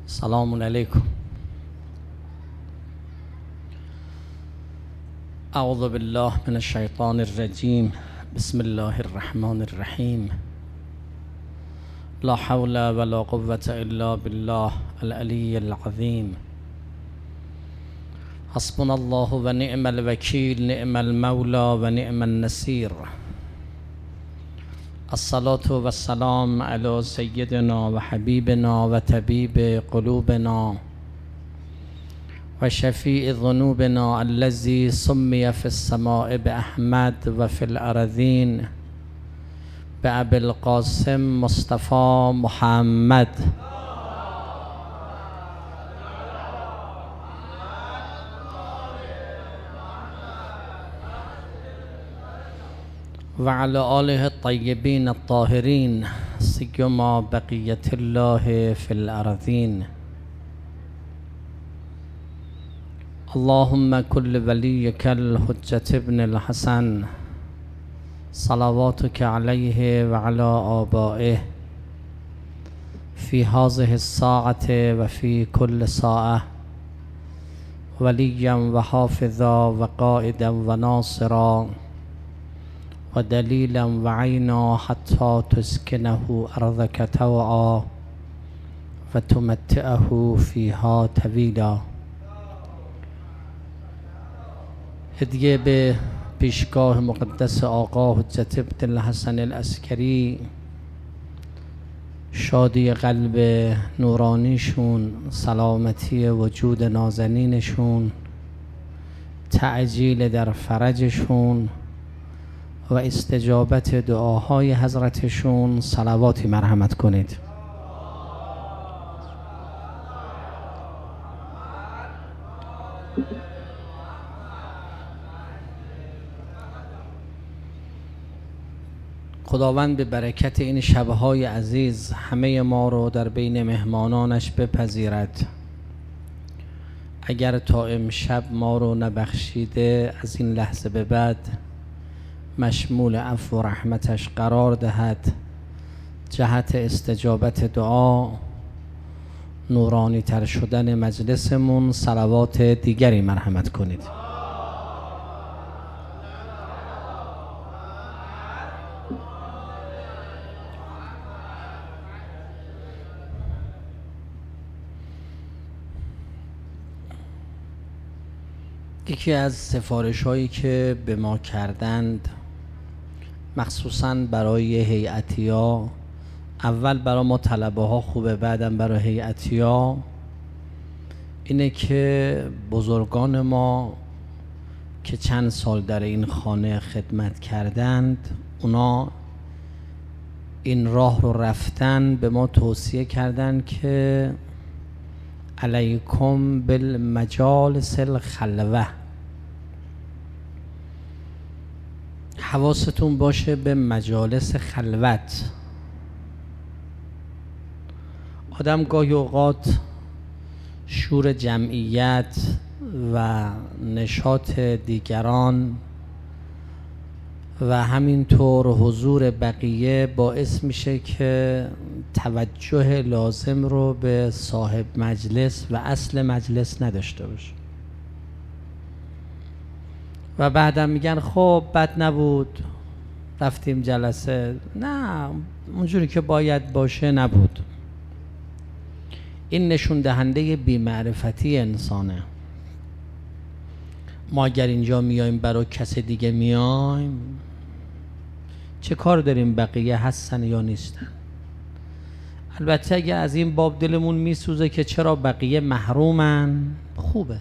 السلام عليكم. أعوذ بالله من الشيطان الرجيم. بسم الله الرحمن الرحيم. لا حول ولا قوة إلا بالله العلي العظيم. حسبنا الله ونعم الوكيل، نعم المولى ونعم النصير. الصلاة والسلام على سيدنا وحبيبنا وطبيب قلوبنا وشفيع ذنوبنا الذي سمي في السماء بأحمد وفي الأرضين بأبي القاسم مصطفى محمد. وعلى آله الطيبين الطاهرين سيما بقية الله في الأرضين. اللهم كل وليك الحجة ابن الحسن صلواتك عليه وعلى آبائه في هذه الساعة وفي كل ساعة وليا وحافظا وقائدا وناصرا ودليلا وعينا حتى تسكنه أرضك طوعا وتمتعه فيها طویلا. هدیه به پیشگاه مقدس آقا حجت ابن الحسن العسکری، شادی قلب نورانیشون، سلامتی وجود نازنینشون، تعجیل در فرجشون و استجابت دعاهای حضرتشون صلواتی مرحمت کنید. خداوند به برکت این شبهای عزیز همه ما رو در بین مهمانانش بپذیرد. اگر تا امشب ما رو نبخشیده، از این لحظه به بعد مشمول عفو و رحمتش قرار دهد. جهت استجابت دعا، نورانی تر شدن مجلسمون صلوات دیگری مرحمت کنید. یکی از سفارش هایی که به ما کردند، مخصوصاً برای هیئتی ها، اول برای ما طلبه ها خوبه، بعدم برای هیئتی ها، اینه که بزرگان ما که چند سال در این خانه خدمت کردند، اونا این راه رو رفتن، به ما توصیه کردند که علیکم بالمجالس الخلوه، حواستون باشه به مجالس خلوت. آدم گاهی اوقات شور جمعیت و نشاط دیگران و همینطور حضور بقیه باعث میشه که توجه لازم رو به صاحب مجلس و اصل مجلس نداشته باشه و بعدم میگن خب بد نبود، رفتیم جلسه، نه اونجوری که باید باشه نبود. این نشون دهنده بی‌معرفتی انسانه. ما اگر اینجا میایم برای کس دیگه میایم، چه کار داریم بقیه هستن یا نیستن؟ البته اگه از این باب دلمون میسوزه که چرا بقیه محرومن، خوبه.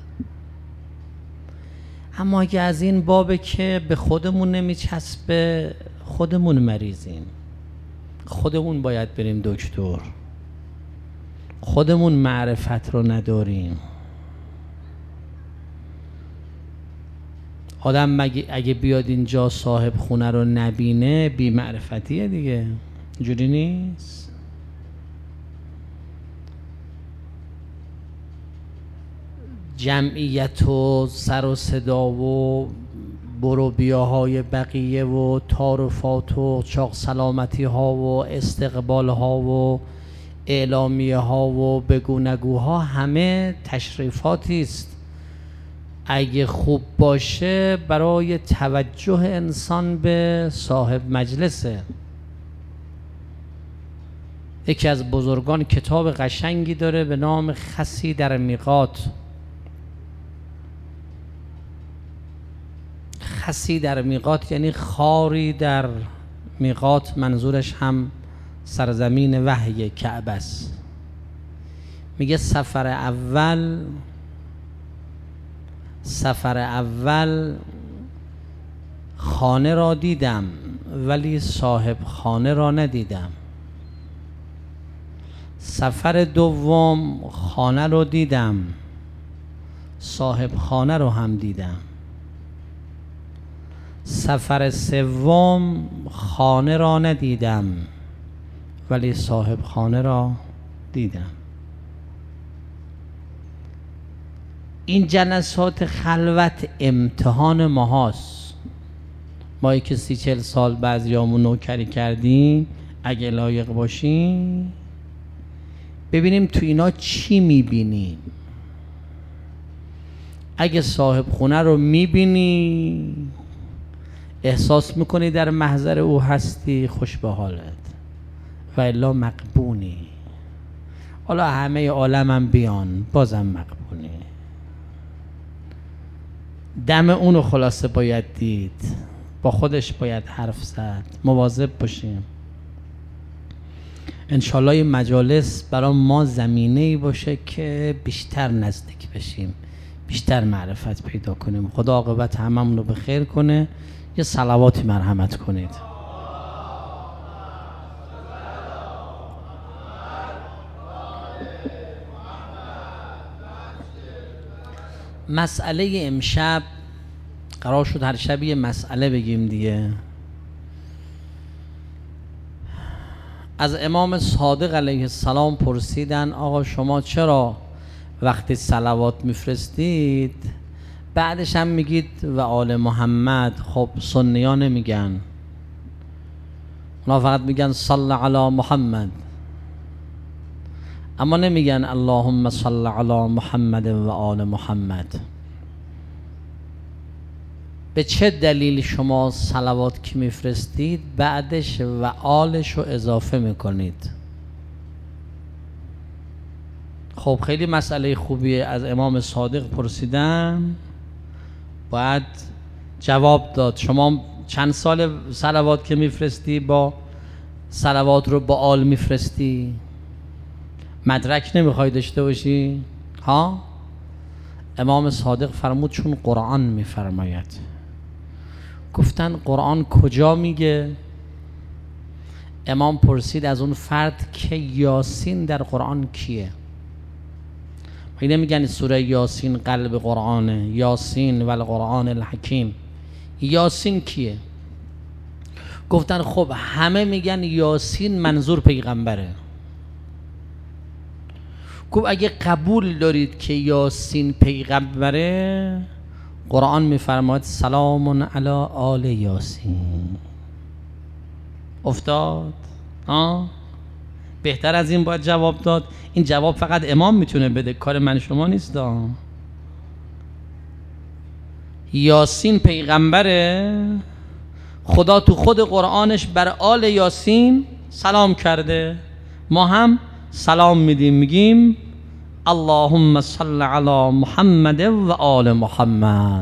اما اگه از این بابه که به خودمون نمیچسبه، خودمون مریضیم، خودمون باید بریم دکتر، خودمون معرفت رو نداریم. آدم اگه بیاد اینجا صاحب خونه رو نبینه، بی معرفتیه دیگه، اینجوری نیست؟ جمعیت و سر و صدا و برو بیاهای بقیه و تعارفات و چاق سلامتی ها و استقبال ها و اعلامیه ها و بگو نگوها همه تشریفاتی است. اگه خوب باشه برای توجه انسان به صاحب مجلسه. یکی از بزرگان کتاب قشنگی داره به نام خسی در میقات. خسی در میقات یعنی خاری در میقات، منظورش هم سرزمین وحی کعبه است. میگه سفر اول خانه را دیدم ولی صاحب خانه را ندیدم. سفر دوم خانه رو دیدم، صاحب خانه رو هم دیدم. سفر سوم خانه را ندیدم ولی صاحب خانه را دیدم. این جلسات خلوت امتحان ماهاست. ما که 30-40 سال بعضیامون نوکری کردیم، اگه لایق باشیم ببینیم تو اینا چی میبینیم. اگه صاحب خونه رو میبینی احساس میکنی در محضر او هستی، خوش به حالت، و الا مقبونی. حالا همه عالم هم بیان بازم مقبونی. دم اونو خلاصه باید دید، با خودش باید حرف زد. مواظب باشیم. انشالله این مجالس برای ما زمینه‌ای باشه که بیشتر نزدیک بشیم، بیشتر معرفت پیدا کنیم. خدا عاقبت هممون رو به خیر کنه. یه صلواتی مرحمت کنید. مسئله امشب قرار شد هر شب یه مسئله بگیم دیگه. از امام صادق علیه السلام پرسیدن آقا شما چرا وقتی صلوات میفرستید بعدش هم میگید و آل محمد؟ خب سنی‌ها نمیگن، اونا فقط میگن صل علی محمد، اما نمیگن اللهم صل علی محمد و آل محمد. به چه دلیل شما صلوات که میفرستید بعدش و آلش رو اضافه میکنید؟ خب خیلی مسئله خوبیه. از امام صادق پرسیدن، باید جواب داد. شما چند سال صلوات که میفرستی با صلوات رو با آل میفرستی؟ مدرک نمیخوای داشته باشی؟ ها؟ امام صادق فرمود چون قرآن میفرماید. گفتن قرآن کجا میگه؟ امام پرسید از اون فرد که یاسین در قرآن کیه؟ اینه میگن سوره یاسین قلب قرآنه، یاسین و القرآن الحکیم. یاسین کیه؟ گفتن خب همه میگن یاسین منظور پیغمبره. گفت اگه قبول دارید که یاسین پیغمبره، قرآن میفرماید سلام علی آل یاسین. افتاد؟ بهتر از این باید جواب داد. این جواب فقط امام میتونه بده، کار من شما نیست. یاسین پیغمبره، خدا تو خود قرآنش بر آل یاسین سلام کرده. ما هم سلام میدیم، میگیم اللهم صل علی محمد و آل محمد.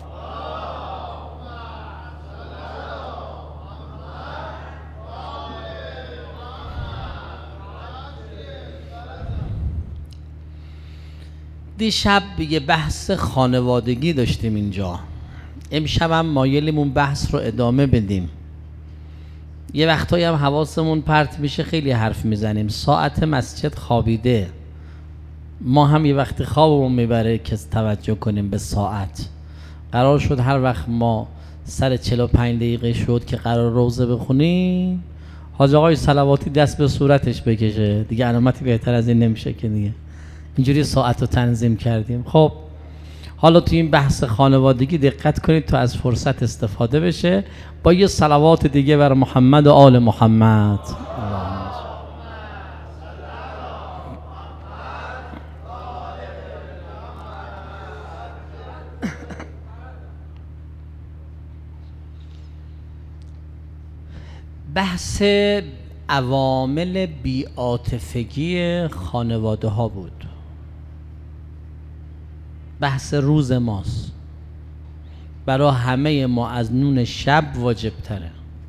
دیشب یه بحث خانوادگی داشتیم اینجا. امشب هم مایلیم بحث رو ادامه بدیم. یه وقتایی هم حواسمون پرت میشه، خیلی حرف میزنیم، ساعت مسجد خوابیده. ما هم یه وقتی خوابمون میبره که توجه کنیم به ساعت. قرار شد هر وقت ما سر 45 دقیقه شد که قرار روزه بخونیم، حاج آقای صلواتی دست به صورتش بکشه دیگه. علامتی بهتر از این نمیشه که دیگه. اینجوری ساعت رو تنظیم کردیم. خب حالا تو این بحث خانوادگی دقت کنید تا از فرصت استفاده بشه با یه صلوات دیگه بر محمد و آل محمد. بحث عوامل بی‌عاطفگی خانواده ها بود. بحث روز ماست. برای همه ما از نون شب واجب تره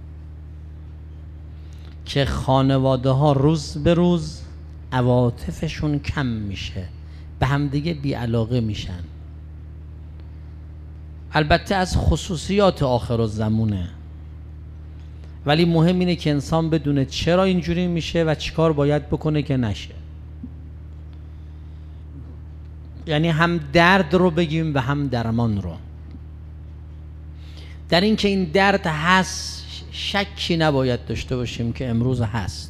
که خانواده ها روز به روز عواطفشون کم میشه، به همدیگه بی‌علاقه میشن. البته از خصوصیات آخرالزمانه، ولی مهم اینه که انسان بدونه چرا اینجوری میشه و چیکار باید بکنه که نشه. یعنی هم درد رو بگیم و هم درمان رو. در این که این درد هست شکی نباید داشته باشیم که امروز هست.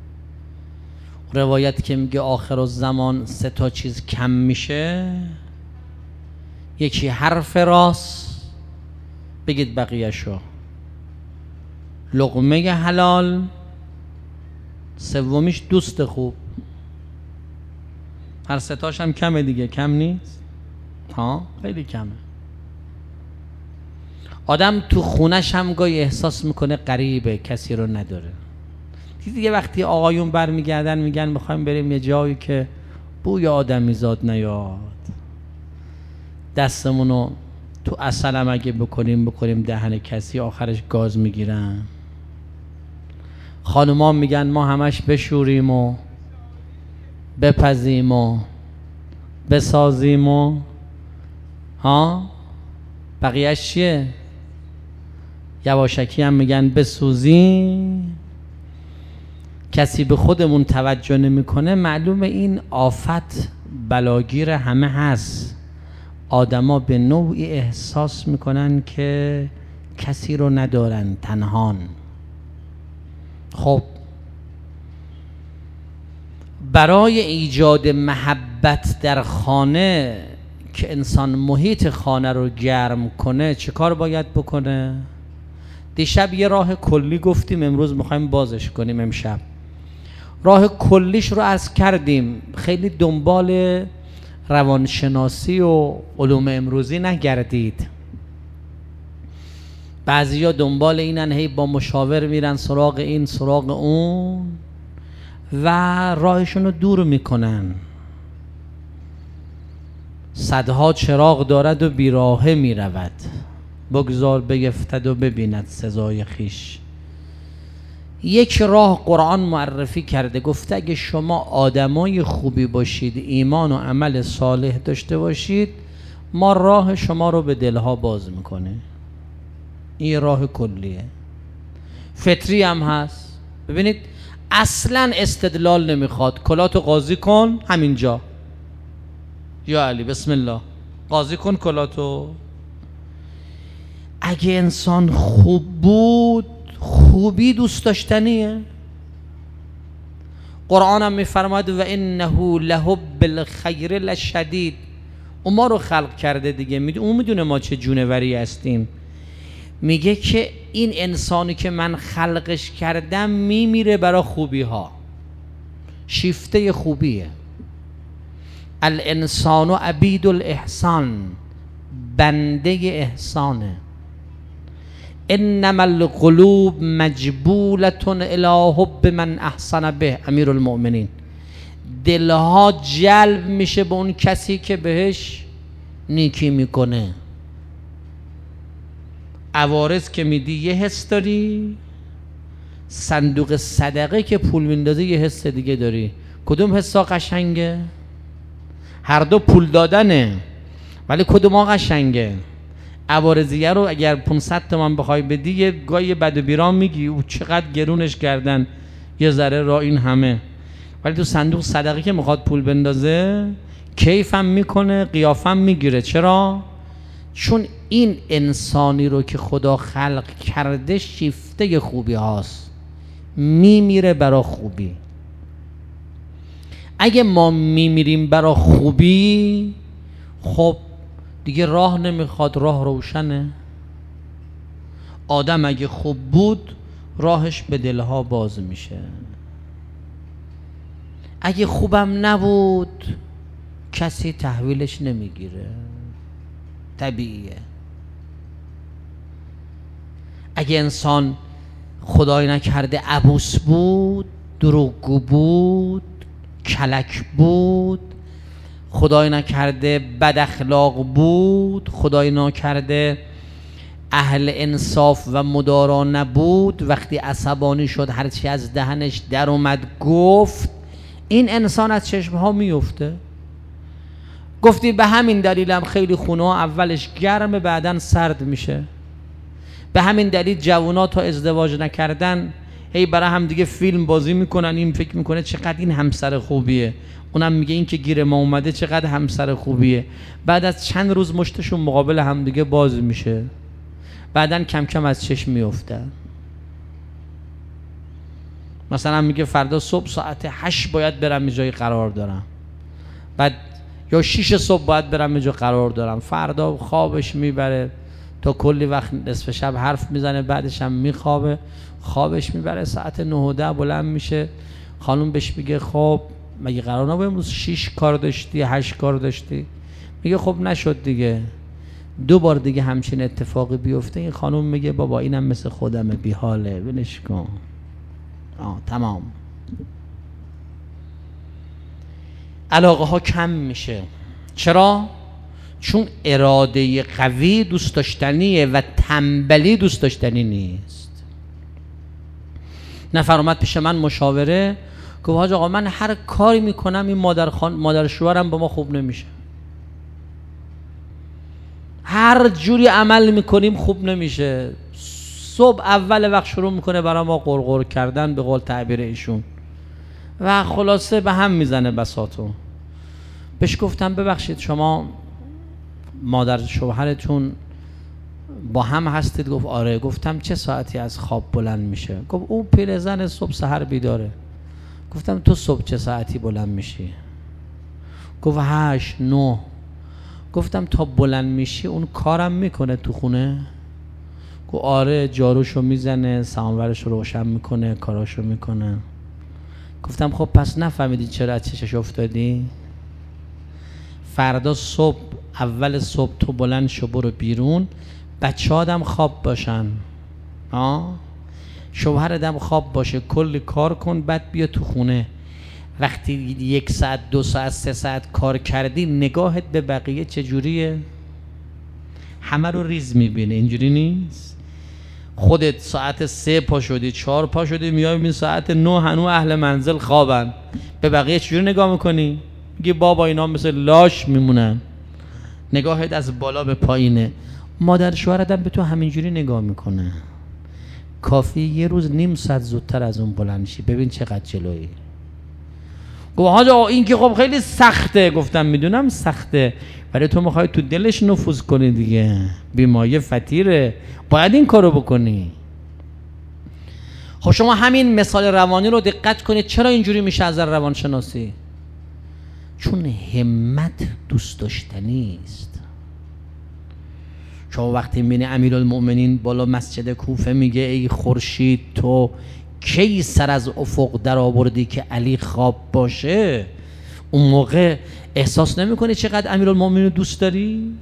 روایت که میگه آخرالزمان 3 چیز کم میشه، یکی حرف راست، بگید بقیه‌شو، لقمه حلال، سومیش دوست خوب. هر 3 هم کمه دیگه، کم نیست؟ ها خیلی کمه. آدم تو خونش هم گاهی احساس میکنه غریبه، کسی رو نداره. دیگه وقتی آقایون برمیگردن میگن میخوایم بریم یه جایی که بوی آدمی زاد نیاد، دستمونو تو عسل هم اگه بکنیم دهن کسی، آخرش گاز میگیرن. خانوما میگن ما همش بشوریم و بپزیم و بسازیم و بقیهش چیه؟ یواشکی هم میگن بسوزیم. کسی به خودمون توجه نمیکنه، معلومه این آفت بلاگیر همه هست. آدما به نوعی احساس میکنن که کسی رو ندارن، تنهان. خب برای ایجاد محبت در خانه که انسان محیط خانه رو گرم کنه چه کار باید بکنه؟ دیشب یه راه کلی گفتیم، امروز میخوایم بازش کنیم. امشب راه کلیش رو عرض کردیم. خیلی دنبال روانشناسی و علوم امروزی نگردید. بعضیا دنبال اینن هی با مشاور میرن سراغ این سراغ اون و راهشون رو دور میکنن. صدها چراغ دارد و بیراهه میرود، بگذار بیفتد و ببیند سزای خیش. یک راه قرآن معرفی کرده، گفته اگه شما آدمای خوبی باشید، ایمان و عمل صالح داشته باشید، ما راه شما رو به دلها باز میکنه. این راه کلیه، فطری هم هست. ببینید اصلا استدلال نمیخواد. کلاتو قاضی کن همینجا، یا علی بسم الله قاضی کن کلاتو. اگه انسان خوب بود، خوبی دوست داشتنیه. قرآن هم میفرماید و انه لحب الخیر لشدید. اون ما رو خلق کرده دیگه، اون میدونه ما چه جونوری هستیم. میگه که این انسانی که من خلقش کردم میمیره برای خوبی ها، شیفته خوبیه. الانسان عبید الاحسان، بنده احسانه. انما القلوب مجبولة الی حب من احسن به. امیرالمؤمنین، دلها جلب میشه به اون کسی که بهش نیکی میکنه. عوارض که میدی یه حس داری، صندوق صدقه که پول میندازی یه حس دیگه داری. کدوم حسا قشنگه؟ هر دو پول دادنه، ولی کدوم ها قشنگه؟ عوارضیه رو اگر 500 تومن بخوای بدی یه گاهی بد و بیرام میگی او چقدر گرونش کردن، یه ذره را این همه. ولی تو صندوق صدقه که میخواد پول بندازه کیفم میکنه، قیافم میگیره. چرا؟ چون این انسانی رو که خدا خلق کرده شیفته خوبی هاست، میمیره برای خوبی. اگه ما میمیریم برای خوبی، خب دیگه راه نمیخواد، راه روشنه. آدم اگه خوب بود راهش به دلها باز میشه. اگه خوبم نبود کسی تحویلش نمیگیره، طبیعیه. اگه انسان خدای نکرده عبوس بود، دروغگو بود، کلک بود، خدای نکرده بد اخلاق بود، خدای نکرده اهل انصاف و مدارا نبود، وقتی عصبانی شد هرچی از دهنش در اومد گفت، این انسان از چشمها میفته. گفتی به همین دلیلم خیلی خونه ها اولش گرم بعدن سرد میشه. به همین دلیل جوونا تا ازدواج نکردن هی برای هم دیگه فیلم بازی میکنن، این فکر میکنه چقدر این همسر خوبیه، اونم میگه این که گیر ما اومده چقدر همسر خوبیه. بعد از چند روز مشتشون مقابل هم دیگه باز میشه، بعدن کم کم از چشم میفته. مثلا میگه فردا صبح ساعت 8 باید برم یه جایی قرار دارم، بعد یا 6 صبح باید برم یه جا قرار دارم. فردا خوابش میبره تا کلی وقت نصف شب حرف میزنه، بعدش هم میخوابه، خوابش میبره، ساعت 9 و 10 بلند میشه. خانوم بهش میگه خب مگه قرار نبود امروز 6 کار داشتی 8 کار داشتی؟ میگه خب نشد دیگه. 2 بار دیگه همچین اتفاقی بیفته، این خانوم میگه بابا اینم مثل خودمه، بیحاله، ولش کن، تمام. علاقه ها کم میشه. چرا؟ چون اراده قوی دوست داشتنیه و تنبلی دوست داشتنی نیست. نفر اومد پیش من مشاوره، گفت حاج آقا من هر کاری میکنم این مادر شوهرم با ما خوب نمیشه، هر جوری عمل میکنیم خوب نمیشه. صبح اول وقت شروع میکنه برای ما غرغر کردن به قول تعبیر ایشون و خلاصه به هم میزنه بساطو. بهش گفتم ببخشید شما مادر شوهرتون با هم هستید؟ گفت آره. گفتم چه ساعتی از خواب بلند میشه؟ گفت او پیرزن صبح سحر بیداره. گفتم تو صبح چه ساعتی بلند میشی؟ گفت 8 9. گفتم تا بلند میشی اون کارم میکنه تو خونه؟ گفت آره، جاروشو میزنه، سامورشو روشن میکنه، کاراشو میکنه. گفتم خب پس نفهمیدی چرا از چشش افتادی؟ فردا صبح اول صبح تو بلند شو برو بیرون، بچه آدم خواب باشن، شوهرت خواب باشه، کلی کار کن، بعد بیا تو خونه. وقتی 1 ساعت 2 ساعت 3 ساعت کار کردی نگاهت به بقیه چجوریه؟ همه رو ریز میبینه. اینجوری نیست. خودت ساعت 3 پا شدی 4 پا شدی میای ببین ساعت 9 هنوز اهل منزل خوابن، به بقیه چجوری نگاه میکنی؟ میگی بابا اینا مثل لاش میمونن. نگاهت از بالا به پایینه. مادر شوهرت به تو همینجوری نگاه میکنه. کافی یه روز نیم ساعت زودتر از اون بلند شی، ببین چقدر جلویی. گفت حاجا این که خب خیلی سخته. گفتم میدونم سخته، ولی تو میخوای تو دلش نفوذ کنی دیگه، بیمایه فطیره، باید این کارو بکنی. خب شما همین مثال روانی رو دقت کنید. چرا اینجوری میشه از روانشناسی؟ چون همت دوست داشتنی است. شما وقتی میبینی امیرالمؤمنین بالا مسجد کوفه میگه ای خورشید تو کی سر از افق در آوردی که علی خواب باشه، اون موقع احساس نمیکنی چقدر امیرالمؤمنین رو دوست داری؟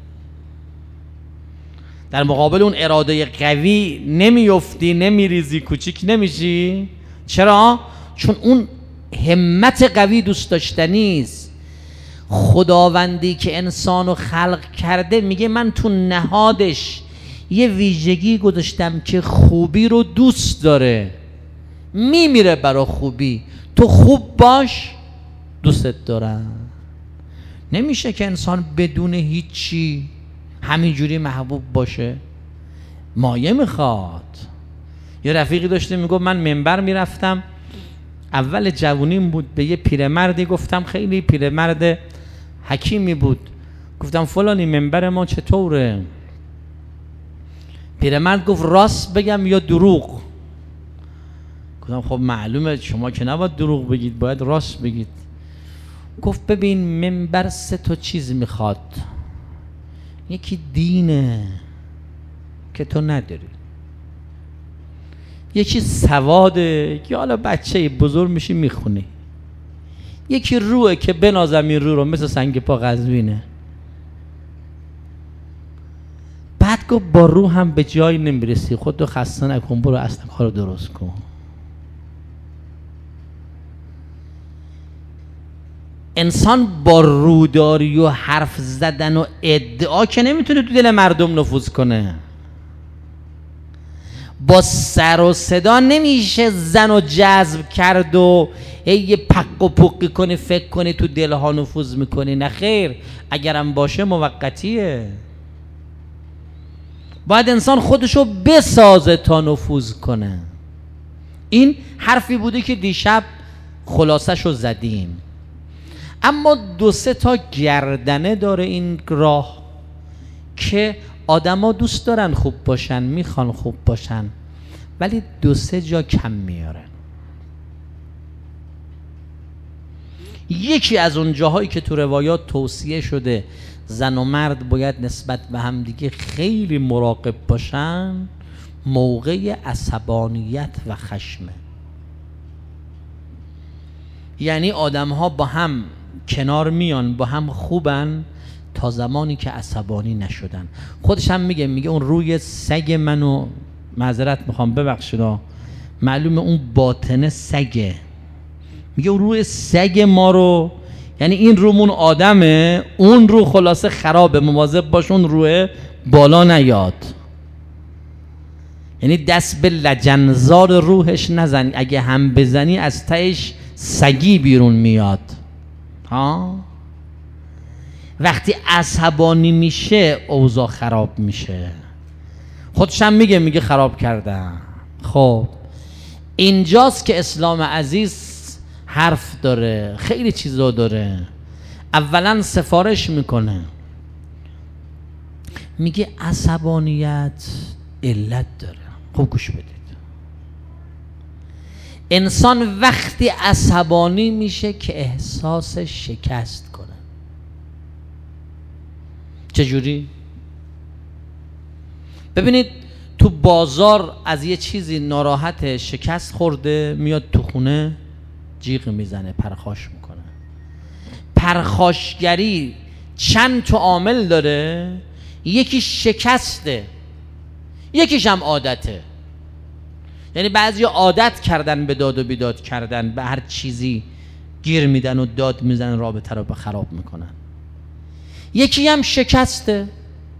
در مقابل اون اراده قوی نمیفتی، نمیریزی، کوچیک نمیشی. چرا؟ چون اون همت قوی دوست داشتنی است. خداوندی که انسانو خلق کرده میگه من تو نهادش یه ویژگی گذاشتم که خوبی رو دوست داره، میمیره برای خوبی. تو خوب باش، دوستت دارم. نمیشه که انسان بدون هیچی همینجوری محبوب باشه. مایه میخواد. یه رفیقی داشته میگفت من منبر میرفتم، اول جوونیم بود، به یه پیرمردی گفتم، خیلی پیرمرد حکیمی بود، گفتم فلانی منبر ما چطوره؟ پیرمرد گفت راست بگم یا دروغ؟ گفتم خب معلومه شما که نباید دروغ بگید، باید راست بگید. گفت ببین منبر 3 تا چیز میخواد. یکی دینه که تو نداری، یکی سواده که حالا بچه بزرگ میشی میخونی، یکی روحه که بنازم این روح رو مثل سنگ پا قزوینه. بعد گفت با روح هم به جایی نمیرسی، خودتو خسته نکن، برو اصلا کارو درست کن. انسان با روداری و حرف زدن و ادعا که نمیتونه تو دل مردم نفوذ کنه. با سر و صدا نمیشه زن و جذب کرد و یه پق و پقی کنی فکر کنی تو دلها نفوذ میکنی. نه خیر، اگرم باشه موقتیه. باید انسان خودشو بسازه تا نفوذ کنه. این حرفی بوده که دیشب خلاصشو زدیم. اما 2-3 تا گردنه داره این راه که آدما دوست دارن خوب باشن، میخوان خوب باشن، ولی 2-3 جا کم میارن. یکی از اون جاهایی که تو روایات توصیه شده زن و مرد باید نسبت به هم دیگه خیلی مراقب باشن، موقع عصبانیت و خشمه. یعنی آدم ها با هم کنار میان، با هم خوبن تا زمانی که عصبانی نشدن. خودش هم میگه اون روی سگ منو، معذرت میخوام ببخشید، معلومه اون باطنه سگه، میگه اون روی سگ ما رو، یعنی این رومون آدمه، اون رو خلاصه خرابه، مواظب باش اون روی بالا نیاد. یعنی دست به لجنزار روحش نزنی، اگه هم بزنی از تهش سگی بیرون میاد. وقتی عصبانی میشه اوضاع خراب میشه. خودش هم میگه خراب کردم. خب اینجاست که اسلام عزیز حرف داره، خیلی چیزا داره. اولا سفارش میکنه، میگه عصبانیت علت داره. خوب گوش بدید. انسان وقتی عصبانی میشه که احساس شکست کنه. چجوری؟ ببینید تو بازار از یه چیزی ناراحت، شکست خورده، میاد تو خونه جیغ میزنه، پرخاش میکنه. پرخاشگری چند تا عامل داره، یکی شکسته، یکیش هم عادته. یعنی بعضی عادت کردن به داد و بیداد کردن، به هر چیزی گیر میدن و داد میزنن، رابطه رو به خراب میکنن. یکی هم شکسته.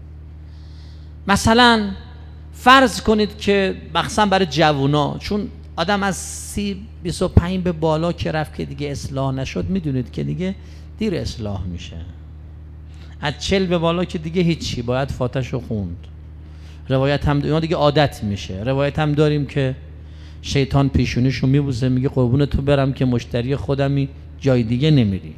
مثلا فرض کنید که مخصوصا برای جوونا، چون آدم از 30-25 به بالا که رفت که دیگه اصلاح نشد، میدونید که دیگه دیر اصلاح میشه. از 40 به بالا که دیگه هیچی، باید فاتحه‌شو خوند. روایت هم اینا دیگه عادت میشه. روایت هم داریم که شیطان پیشونیشو میبوسه، میگه قربون تو برم که مشتری خودمی، جای دیگه نمیری.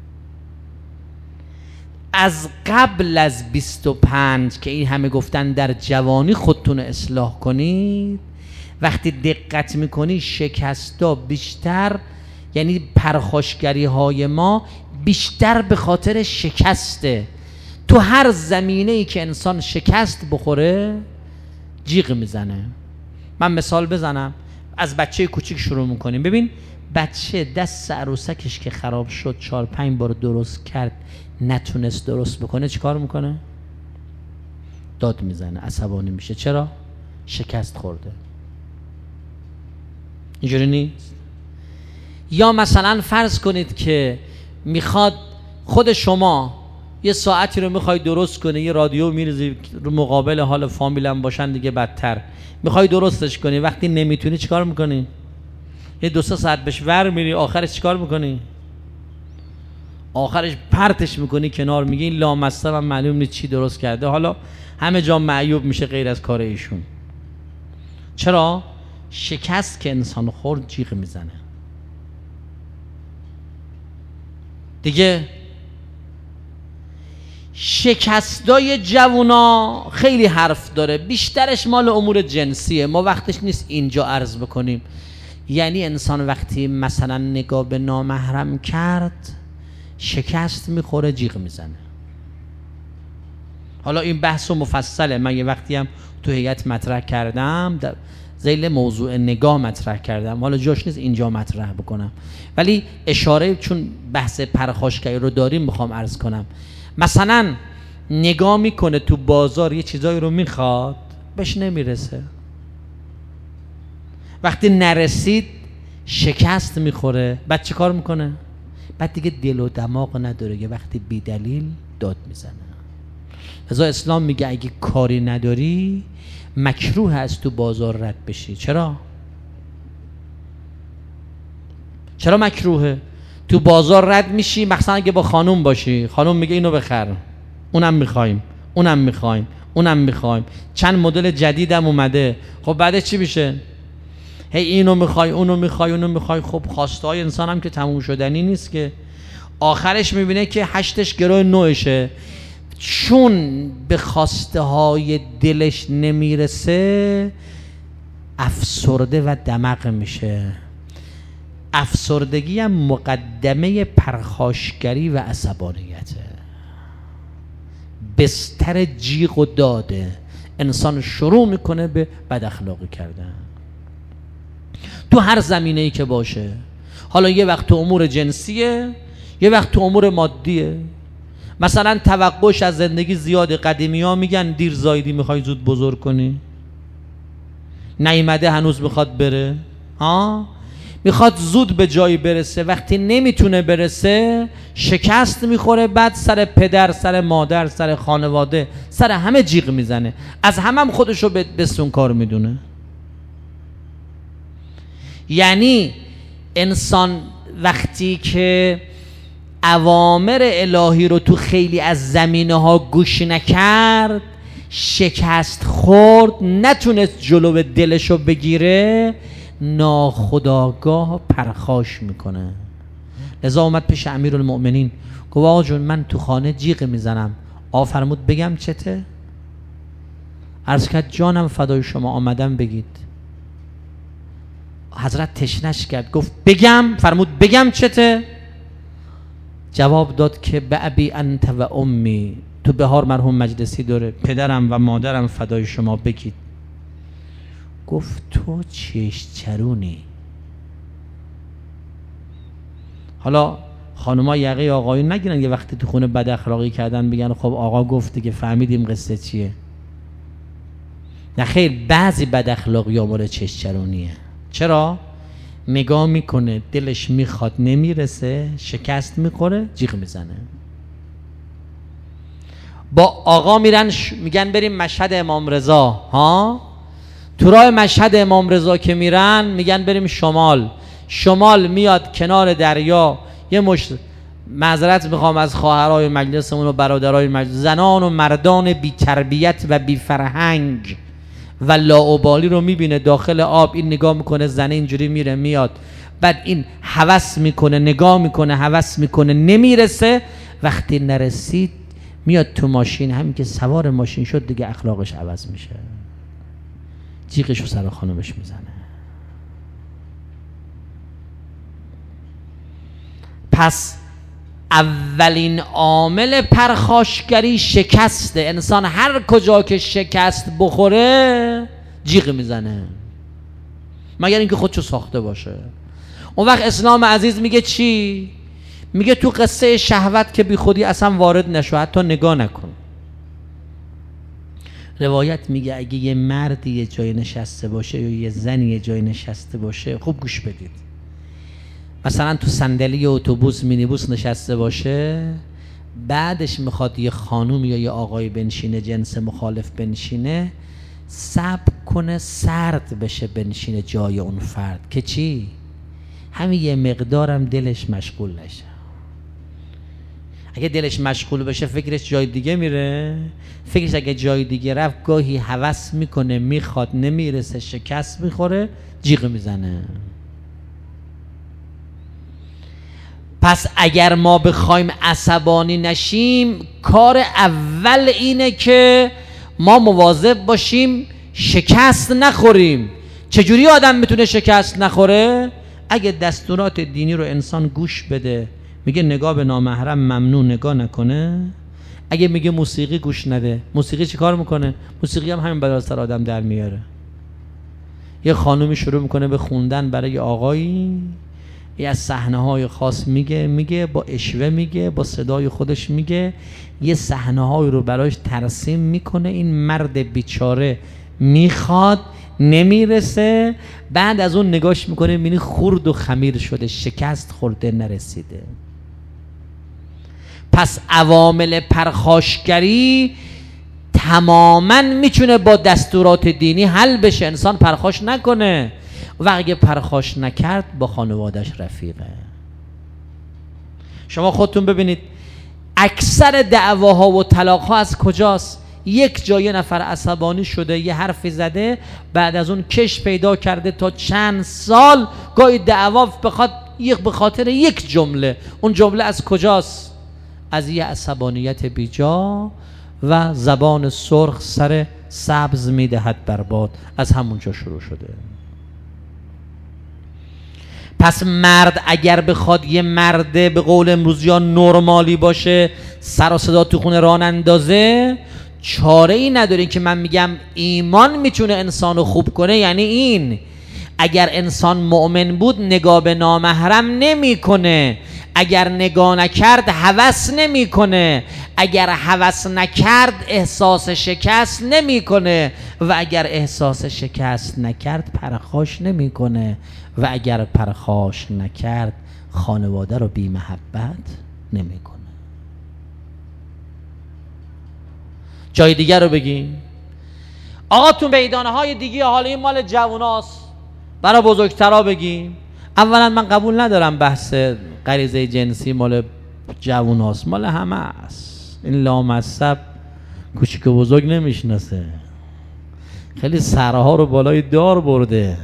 از قبل از 25 که این همه گفتن در جوانی خودتون اصلاح کنید، وقتی دقت میکنی شکستا بیشتر، یعنی پرخاشگری های ما بیشتر به خاطر شکسته. تو هر زمینه‌ای که انسان شکست بخوره جیغ میزنه. من مثال بزنم، از بچه کوچیک شروع میکنیم. ببین بچه دست عروسکش که خراب شد 4-5 بار درست کرد، نتونست درست بکنه، چیکار میکنه؟ داد میزنه، عصبانی میشه. چرا؟ شکست خورده. اینجوری نیست؟ یا مثلا فرض کنید که میخواد خود شما یه ساعتی رو میخوای درست کنی، یه رادیو میریزی رو مقابل حال فامیلم باشن دیگه بدتر، میخوای درستش کنی، وقتی نمیتونی چیکار میکنی؟ یه 2-3 ساعت بهش ور میری، آخرش چیکار میکنی؟ آخرش پرتش میکنی کنار، میگی این لامصب هم معلوم نیست چی درست کرده، حالا همه جا معیوب میشه غیر از کار ایشون. چرا؟ شکست که انسان خورد جیغ میزنه دیگه. شکستای جوونا خیلی حرف داره، بیشترش مال امور جنسیه، ما وقتش نیست اینجا عرض بکنیم. یعنی انسان وقتی مثلا نگاه به نامحرم کرد شکست میخوره، جیغ میزنه. حالا این بحث مفصله، من یه وقتی هم تو هیئت مطرح کردم، ذیل موضوع نگاه مطرح کردم، حالا جاش نیست اینجا مطرح بکنم، ولی اشاره چون بحث پرخاشگری رو داریم میخوام عرض کنم. مثلا نگاه میکنه تو بازار یه چیزایی رو میخواد، بهش نمیرسه. وقتی نرسید شکست میخوره، بعد چه کار میکنه؟ بعد دیگه دل و دماغ نداره، یه وقتی بی دلیل داد میزنه. لذا اسلام میگه اگه کاری نداری مکروه است تو بازار رد بشی. چرا مکروهه؟ تو بازار رد میشی، مثلا اگه با خانوم باشی، خانوم میگه اینو بخر، اونم میخوایم، چند مدل جدیدم اومده، خب بعد چی میشه؟ هی اینو میخوای اونو میخوای. خب خواسته های انسان هم که تموم شدنی نیست که. آخرش میبینه که 8 گروه 9شه، چون به خواسته های دلش نمیرسه افسرده و دمق میشه. افسردگی هم مقدمه پرخاشگری و عصبانیته. بستر جیغ و داده انسان شروع میکنه به بد اخلاقی کردن تو هر زمینه‌ای که باشه. حالا یه وقت تو امور جنسیه، یه وقت تو امور مادیه. مثلا توقعش از زندگی زیاده. قدیمی ها میگن دیر زایدی میخوای زود بزرگ کنی، نیامده هنوز میخواد بره، میخواد زود به جایی برسه. وقتی نمیتونه برسه شکست میخوره، بعد سر پدر، سر مادر، سر خانواده، سر همه جیغ میزنه. از همه خودشو بستونکار میدونه. یعنی انسان وقتی که اوامر الهی رو تو خیلی از زمینه ها گوش نکرد، شکست خورد، نتونست جلو دلشو بگیره، ناخودآگاه پرخاش میکنه. لذا اومد پیش امیرالمؤمنین گفت آقا جون من تو خانه جیغ میزنم، فرمود بگم چته؟ عرض کرد جانم فدای شما، آمدم بگید. حضرت تشنش کرد، گفت بگم؟ فرمود بگم چته؟ جواب داد که به ابی انت و امی، تو بهار مرحوم مجلسی داره، پدرم و مادرم فدای شما، بگید. گفت تو چیش چرونی؟ حالا خانوما یقه آقایون نگیرن یه وقتی تو خونه بد اخلاقی کردن بگن خب آقا گفت دیگه فهمیدیم قصه چیه. نه خیر، بعضی بد اخلاقی ها مال چیش چرونیه. چرا؟ نگاه میکنه دلش میخواد نمیرسه، شکست میخوره، جیغ میزنه. با آقا میرن میگن بریم مشهد امام رضا، تو راه مشهد امام رضا که میرن میگن بریم شمال میاد کنار دریا یه مشت، معذرت میخوام از خواهرای مجلسمون و برادرای مجلس، زنان و مردان بی تربیت و بی فرهنگ و لاابالی رو میبینه داخل آب. این نگاه میکنه زنه اینجوری میره میاد، بعد این هوس میکنه، نگاه میکنه، هوس میکنه، نمیرسه. وقتی نرسید میاد تو ماشین، همین که سوار ماشین شد دیگه اخلاقش عوض میشه، جیغشو سر خانمش میزنه. پس اولین عامل پرخاشگری شکسته. انسان هر کجا که شکست بخوره جیغ میزنه، مگر اینکه خودشو ساخته باشه. اون وقت اسلام عزیز میگه چی؟ میگه تو قصه شهوت که بی خودی اصلا وارد نشو، حتی نگاه نکن. روایت میگه اگه یه مردی یه جای نشسته باشه یا یه زنی یه جای نشسته باشه، خوب گوش بدید، مثلا تو صندلی اتوبوس مینیبوس نشسته باشه، بعدش میخواد یه خانوم یا یه آقای بنشینه، جنس مخالف بنشینه، صبر کنه سرد بشه بنشینه جای اون فرد، که چی؟ همین یه مقدارم دلش مشغول نشه. اگه دلش مشغول بشه فکرش جای دیگه میره، فکرش اگه جای دیگه رفت گاهی هوس میکنه، میخواد، نمیرسه، شکست میخوره، جیغ میزنه. پس اگر ما بخوایم عصبانی نشیم، کار اول اینه که ما مواظب باشیم شکست نخوریم. چجوری آدم میتونه شکست نخوره؟ اگه دستورات دینی رو انسان گوش بده، میگه نگاه به نامحرم ممنوع، نگاه نکنه. اگه میگه موسیقی گوش نده، موسیقی چی کار میکنه؟ موسیقی هم همین بلا سر آدم در میاره. یه خانومی شروع میکنه به خوندن برای آقایی، یه از صحنه‌های خاص میگه با اشوه میگه، با صدای خودش میگه، یه صحنه‌هایی رو براش ترسیم میکنه. این مرد بیچاره میخواد نمیرسه، بعد از اون نگاش میکنه میبینی خورد و خمیر شده، شکست خورده، نرسیده. پس عوامل پرخاشگری تماماً میتونه با دستورات دینی حل بشه. انسان پرخاش نکنه و اگه پرخاش نکرد با خانوادش رفیقه. شما خودتون ببینید اکثر دعواها و طلاقها از کجاست؟ یک جای نفر عصبانی شده، یه حرفی زده، بعد از اون کش پیدا کرده تا چند سال گاهی دعوا به خاطر یک جمله. اون جمله از کجاست؟ از یه عصبانیت بیجا و زبان سرخ سر سبز میدهد برباد، از همونجا شروع شده. پس مرد اگر بخواد یه مرده به قول امروزیان نرمالی باشه، سر و صدا تو خونه راه نندازه، چاره ای نداره که من میگم ایمان میتونه انسانو خوب کنه. یعنی این اگر انسان مؤمن بود نگاه به نامحرم نمیکنه، اگر نگاه نکرد هوس نمیکنه، اگر هوس نکرد احساس شکست نمیکنه و اگر احساس شکست نکرد پرخاش نمیکنه و اگر پرخاش نکرد خانواده رو بی محبت نمیکنه. جای دیگر رو بگیم. آقا تو میدانهای دیگه، حالا این مال جووناست، برای بزرگترا بگیم. اولا من قبول ندارم بحث غریزه جنسی مال جووناست، مال همه است. این لامصب کوچیک و بزرگ نمیشناسه، خیلی سرها رو بالای دار برده.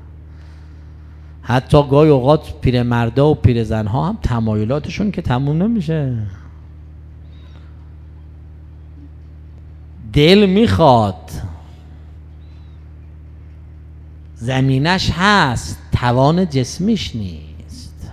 حتی گاهی اوقات پیرمردا و پیرزنها هم تمایلاتشون که تموم نمیشه. دل میخواد، زمینش هست، توان جسمیش نیست.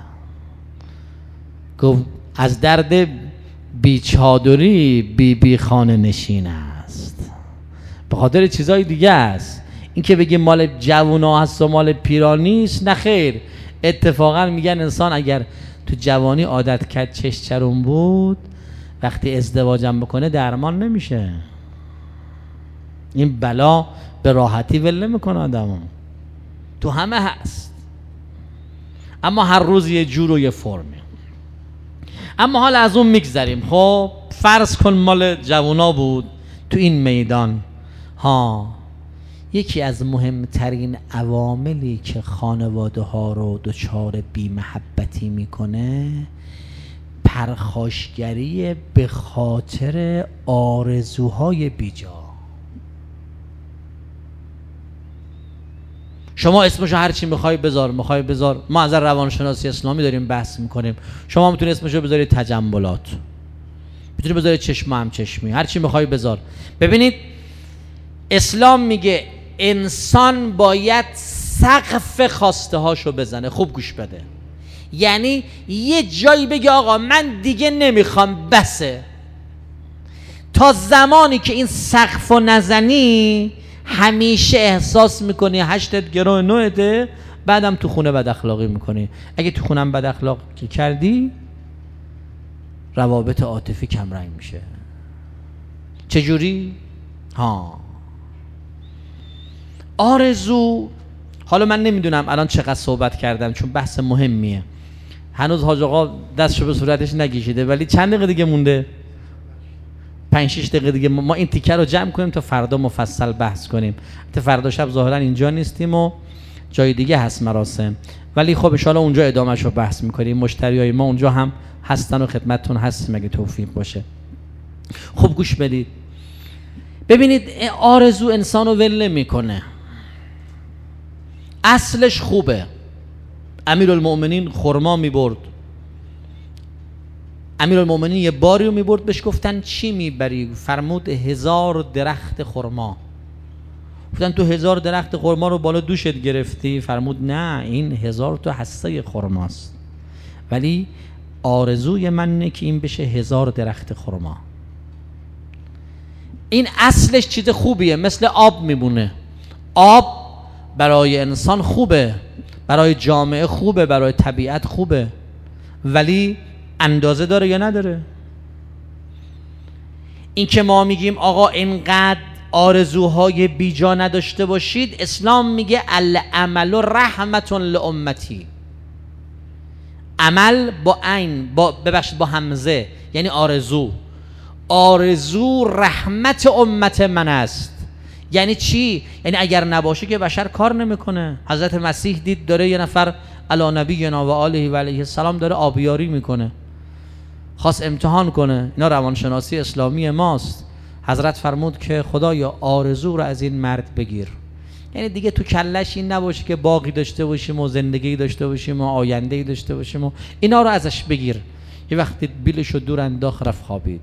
گفت از درد بیچادری بی خانه نشین است. به خاطر چیزای دیگه است. این که بگیم مال جوونا هست و مال پیرا نیست، نه خیر. اتفاقا میگن انسان اگر تو جوانی عادت کرد چش چرون بود، وقتی ازدواجم بکنه درمان نمیشه. این بلا به راحتی ول نمیکنه آدمو. تو همه هست، اما هر روز یه جور و یه فرمی. اما حالا از اون میگذریم. خب فرض کن مال جوونا بود. تو این میدان یکی از مهمترین عواملی که خانواده ها رو دچار بی محبتی میکنه پرخاشگری به خاطر آرزوهای بیجا. شما اسمشو هر چی میخوای بذار. ما از روانشناسی اسلامی داریم بحث میکنیم. شما میتونی اسمشو بذاری تجملات، میتونی بذاری چشم هم چشمی، هر چی میخوای بذار. ببینید اسلام میگه انسان باید سقف خواسته هاشو بزنه. خوب گوش بده. یعنی یه جایی بگه آقا من دیگه نمیخوام، بسه. تا زمانی که این سقفو نزنی همیشه احساس میکنی 8 گرو 9، بعدم تو خونه بد اخلاقی میکنی. اگه تو خونم بد اخلاقی کردی روابط عاطفی کم رنگ میشه. چجوری؟ آرزو. حالا من نمیدونم الان چقدر صحبت کردم چون بحث مهمیه. هنوز حاج آقا دستشو به صورتش نگیشیده، ولی چند دقیقه دیگه مونده؟ 5-6 دقیقه دیگه ما این تیکه رو جمع کنیم تا فردا مفصل بحث کنیم. تا فردا شب ظاهرا اینجا نیستیم و جای دیگه هست مراسم، ولی خب ان شاءالله اونجا ادامهش رو بحث میکنیم. مشتریای ما اونجا هم هستن و خدمتتون هستیم اگه توفیق باشه. خب گوش بدید. ببینید آرزو انسانو ول نمیکنه. اصلش خوبه. امیرالمؤمنین خرما میبرد. امیرالمؤمنین یه باری رو میبرد، بهش گفتن چی میبری؟ فرمود 1000 درخت خرما. گفتن تو 1000 درخت خرما رو بالا دوشت گرفتی؟ فرمود نه، این 1000 تا هسته خرماست، ولی آرزوی من اینه که این بشه 1000 درخت خرما. این اصلش چیز خوبیه، مثل آب میمونه. آب برای انسان خوبه، برای جامعه خوبه، برای طبیعت خوبه، ولی اندازه داره یا نداره؟ این که ما میگیم آقا اینقدر آرزوهای بیجا نداشته باشید، اسلام میگه العمل رحمت لامتی. عمل با عین، ببخشید با همزه، یعنی آرزو رحمت امت من است. یعنی چی؟ یعنی اگر نباشه که بشر کار نمیکنه. حضرت مسیح دید داره یه نفر علی نبینا و آله و علیه السلام داره آبیاری میکنه، خواست امتحان کنه. اینا روانشناسی اسلامی ماست. حضرت فرمود که خدایا آرزو رو از این مرد بگیر. یعنی دیگه تو کلش این نباشه که باقی داشته باشیم و زندگی داشته باشیم و آینده‌ای داشته باشیم و اینا رو ازش بگیر. یه وقتی بیلشو دور انداخت رفت خوابید.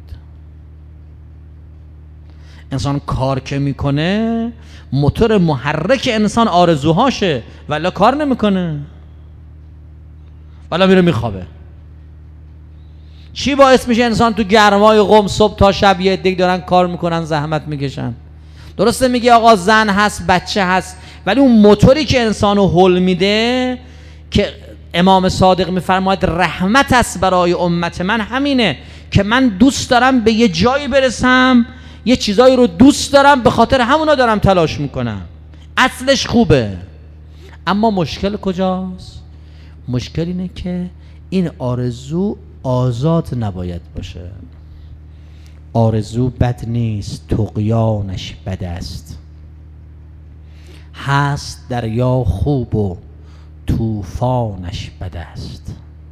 انسان کار که میکنه، موتور محرک انسان آرزوهاشه، ولی کار نمیکنه، ولی میره میخوابه. چی باعث میشه انسان تو گرمای قم صبح تا شب یه عده‌ای دارن کار میکنن، زحمت میکشن؟ درسته میگه آقا زن هست، بچه هست، ولی اون موتوری که انسانو هل میده، که امام صادق میفرماید رحمت است برای امت من، همینه که من دوست دارم به یه جایی برسم، یه چیزایی رو دوست دارم، به خاطر همونا دارم تلاش میکنم. اصلش خوبه، اما مشکل کجاست؟ مشکل اینه که این آرزو آزاد نباید باشه. آرزو بد نیست، طغیانش بد است. هست دریا خوب و طوفانش بد است.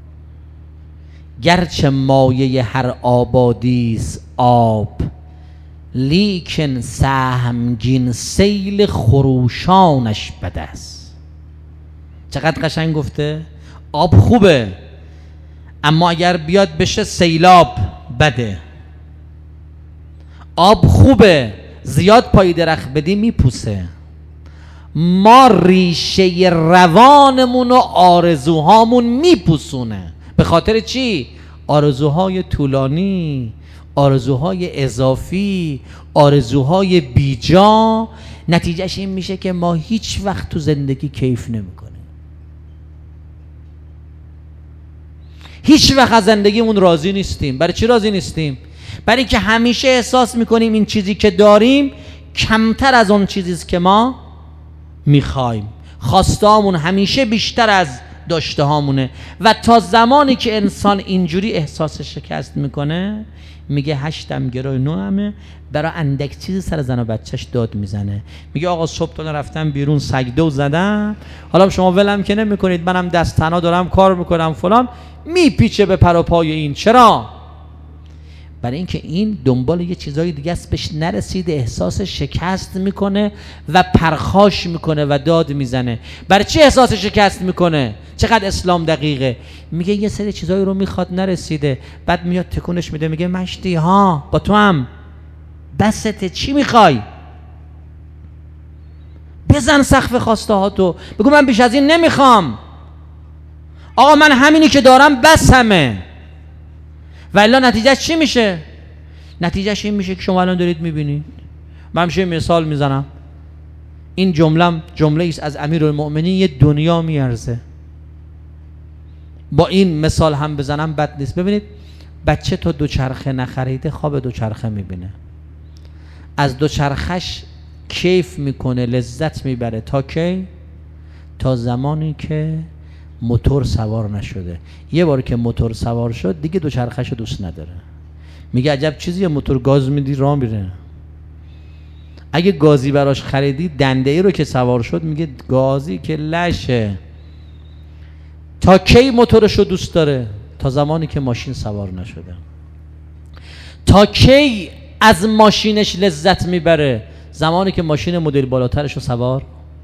گرچه مایه هر آبادیست آب، لیکن سهمگین سیل خروشانش بد است. چقدر قشنگ گفته. آب خوبه، اما اگر بیاد بشه سیلاب بده. آب خوبه، زیاد پای درخت بدی میپوسه. ما ریشه روانمون و آرزوهامون میپوسونه. به خاطر چی؟ آرزوهای طولانی، آرزوهای اضافی، آرزوهای بیجا، نتیجهش این میشه که ما هیچ وقت تو زندگی کیف نمیکنیم. هیچ وقت از زندگیمون راضی نیستیم. برای چی راضی نیستیم؟ برای اینکه همیشه احساس میکنیم این چیزی که داریم کمتر از اون چیزیست که ما میخوایم. خواستهامون همیشه بیشتر از داشته هامونه. و تا زمانی که انسان اینجوری احساس شکست میکنه، میگه هشتم گرای نومه، برای اندک چیزی سر زن و بچهش داد میزنه. میگه آقا صبح تا رفتم بیرون سگدو زدم، حالا شما ولم که نمیکنید، منم دست تنها دارم کار میکنم فلان. میپیچه به پر و پای این. چرا؟ برای اینکه این دنبال یه چیزای دیگه است، بهش نرسیده، احساس شکست میکنه و پرخاش میکنه و داد میزنه. برای چی احساس شکست میکنه؟ چقدر اسلام دقیقه. میگه یه سری چیزایی رو میخواد نرسیده، بعد میاد تکونش میده، میگه مشتی ها با تو هم بسته، چی میخوای؟ بزن سقف خواسته ها تو، بگو من بیش از این نمیخوام. آقا من همینی که دارم بس همه. و الا نتیجهش چی میشه؟ نتیجهش این میشه که شما الان دارید میبینید. من همیشه مثال میزنم، این جمله ایست از امیرالمؤمنین، یه دنیا میارزه. با این مثال هم بزنم بد نیست. ببینید بچه تا دوچرخه نخریده خواب دوچرخه میبینه، از دوچرخش کیف میکنه، لذت میبره. تا کی؟ تا زمانی که موتور سوار نشده. یه بار که موتور سوار شد دیگه دوچرخش رو دوست نداره. میگه عجب چیزیه، موتور گاز میدی راه میره. اگه گازی براش خریدی، دنده ای رو که سوار شد میگه گازی که لشه. تا کی موتورش رو دوست داره؟ تا زمانی که ماشین سوار نشده. تا کی از ماشینش لذت میبره؟ زمانی که ماشین مدل بالاترش رو سوار.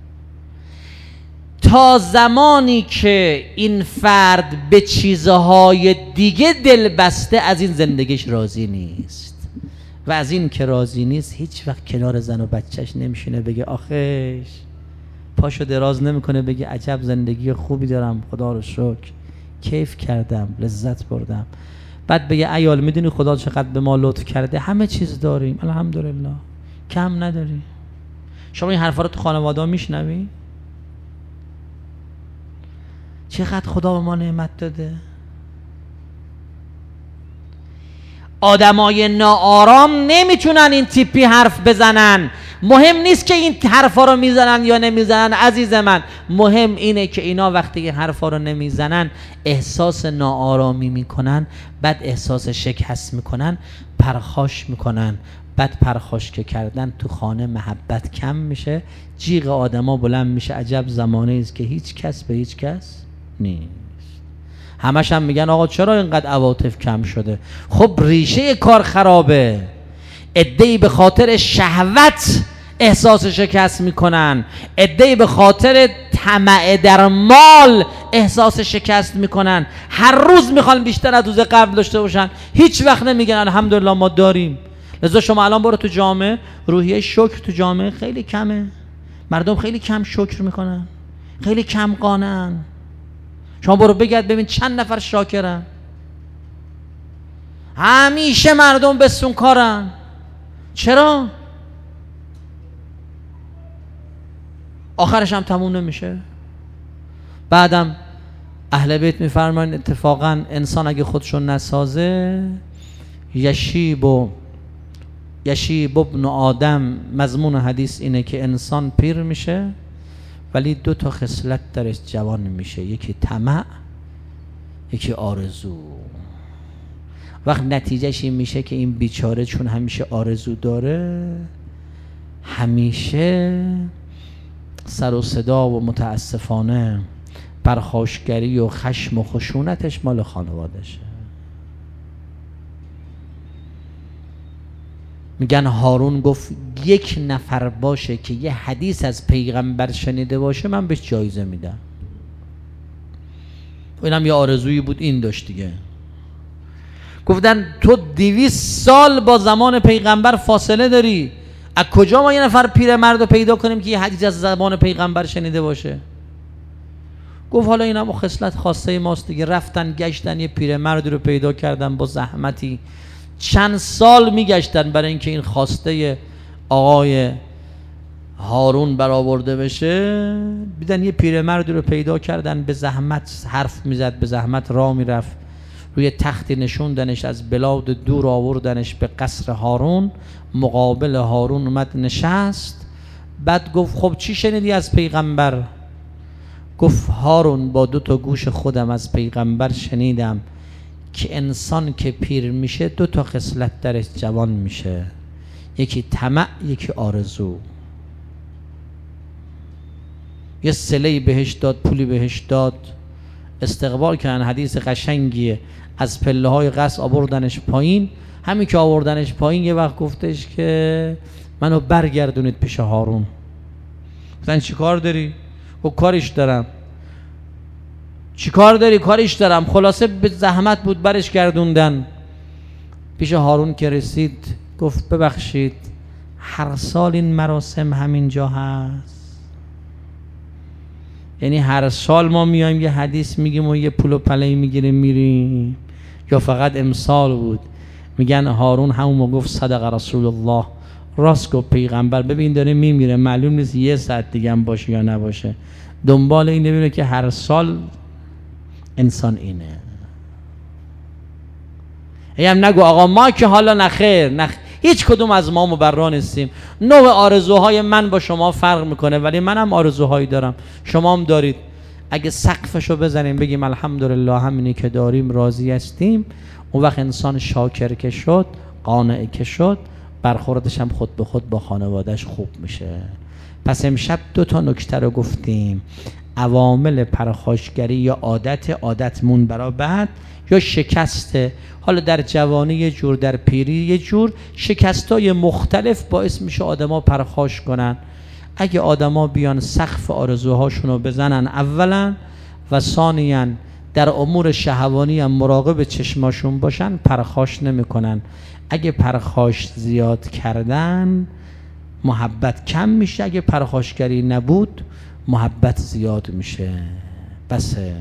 تا زمانی که این فرد به چیزهای دیگه دل بسته، از این زندگیش راضی نیست. و از این که راضی نیست، هیچ وقت کنار زن و بچهش نمیشینه بگه آخیش، پاشو دراز نمیکنه بگه عجب زندگی خوبی دارم، خدا رو شکر، کیف کردم، لذت بردم. بعد بگه عیال میدونی خدا چقدر به ما لطف کرده، همه چیز داریم الحمدلله، کم نداری. شما این حرفا رو تو خانواده میشنوی؟ چقدر خدا به ما نعمت داده. آدمای ناآرام نمیتونن این تیپی حرف بزنن. مهم نیست که این حرفا رو میزنن یا نمیزنن عزیز من، مهم اینه که اینا وقتی این حرفا رو نمیزنن احساس ناآرامی میکنن، بعد احساس شکست میکنن، پرخاش میکنن. بعد پرخاش که کردن تو خانه محبت کم میشه، جیغ آدما بلند میشه. عجب زمانه است که هیچ کس به هیچ کس نیست. همش هم میگن آقا چرا اینقدر عواطف کم شده؟ خب ریشه کار خرابه. عده‌ای به خاطر شهوت احساس شکست میکنن، عده‌ای به خاطر طمع در مال احساس شکست میکنن. هر روز میخوان بیشتر از روز قبل داشته باشن، هیچ وقت نمیگن الحمدلله ما داریم. لذا شما الان برو تو جامعه، روحیه شکر تو جامعه خیلی کمه. مردم خیلی کم شکر میکنن، خیلی کم قانعن. شما برو بگرد ببین چند نفر شاکرن. همیشه مردم بسونکارن. چرا؟ آخرش هم تموم نمیشه. بعدم اهل بیت میفرماین اتفاقا انسان اگه خودشو نسازه یشیب ابن آدم، مضمون حدیث اینه که انسان پیر میشه ولی 2 تا خصلت درش جوان میشه، یکی طمع، یکی آرزو. وقت نتیجهش این میشه که این بیچاره چون همیشه آرزو داره، همیشه سر و صدا و متاسفانه پرخاشگری و خشم و خشونتش مال خانوادشه. میگن هارون گفت 1 نفر باشه که یه حدیث از پیغمبر شنیده باشه من بهش جایزه میدم. اینم یه آرزویی بود این داشت دیگه. گفتن تو 200 سال با زمان پیغمبر فاصله داری، از کجا ما یه نفر پیرمرد رو پیدا کنیم که یه حدیث از زمان پیغمبر شنیده باشه؟ گفت حالا اینم خصلت خاصه ماست دیگه. رفتن گشتن یه پیرمردی رو پیدا کردن با زحمتی، چند سال میگشتن برای اینکه این خواسته آقای هارون برآورده بشه. دیدن یه پیرمردی رو پیدا کردن، به زحمت حرف میزد، به زحمت راه میرفت، روی تختی نشوندنش، از بلاد دور آوردنش به قصر هارون. مقابل هارون اومد نشست. بعد گفت خب چی شنیدی از پیغمبر؟ گفت هارون با 2 تا گوش خودم از پیغمبر شنیدم که انسان که پیر میشه 2 تا خصلت درش جوان میشه، یکی طمع، یکی آرزو. یه صله‌ای بهش داد، پولی بهش داد، استقبال کردن. حدیث قشنگیه. از پله های قصر آوردنش پایین. همین که آوردنش پایین یه وقت گفتش که منو برگردونید پیش هارون. گفتن چی کار داری؟ گفت کارش دارم. چی کار داری؟ کارش دارم. خلاصه به زحمت بود برش گردوندن. پیش هارون که رسید گفت ببخشید هر سال این مراسم همینجا هست؟ یعنی هر سال ما میایم یه حدیث میگیم و یه پول و پله‌ای میگیریم میریم، یا فقط امسال بود؟ میگن هارون همون گفت صدق رسول الله، راست گفت پیغمبر. ببین داره میمیره، معلوم نیست یه ساعت دیگه هم باشه یا نباشه. دنبال این ببینه که هر سال انسان اینه. هم نگو آقا ما که حالا نخیر هیچ کدوم از ما مبرا نیستیم. نوع آرزوهای من با شما فرق میکنه، ولی منم آرزوهایی دارم، شما هم دارید. اگه سقفشو بزنیم بگیم الحمدلله همینی که داریم راضی هستیم، اون وقت انسان شاکر که شد، قانع که شد، برخوردش هم خود به خود با خانوادهش خوب میشه. پس امشب 2 تا نکته رو گفتیم. عوامل پرخاشگری یا عادت مون برا بعد، یا شکسته. حالا در جوانی یه جور، در پیری یه جور. شکستای مختلف باعث میشه آدما پرخاش کنن. اگه آدما بیان سقف آرزوهاشونو بزنن اولا، و ثانیاً در امور شهوانی هم مراقب چشماشون باشن، پرخاش نمیکنن. اگه پرخاش زیاد کردن محبت کم میشه، اگه پرخاشگری نبود محبت زیاد میشه. بسه.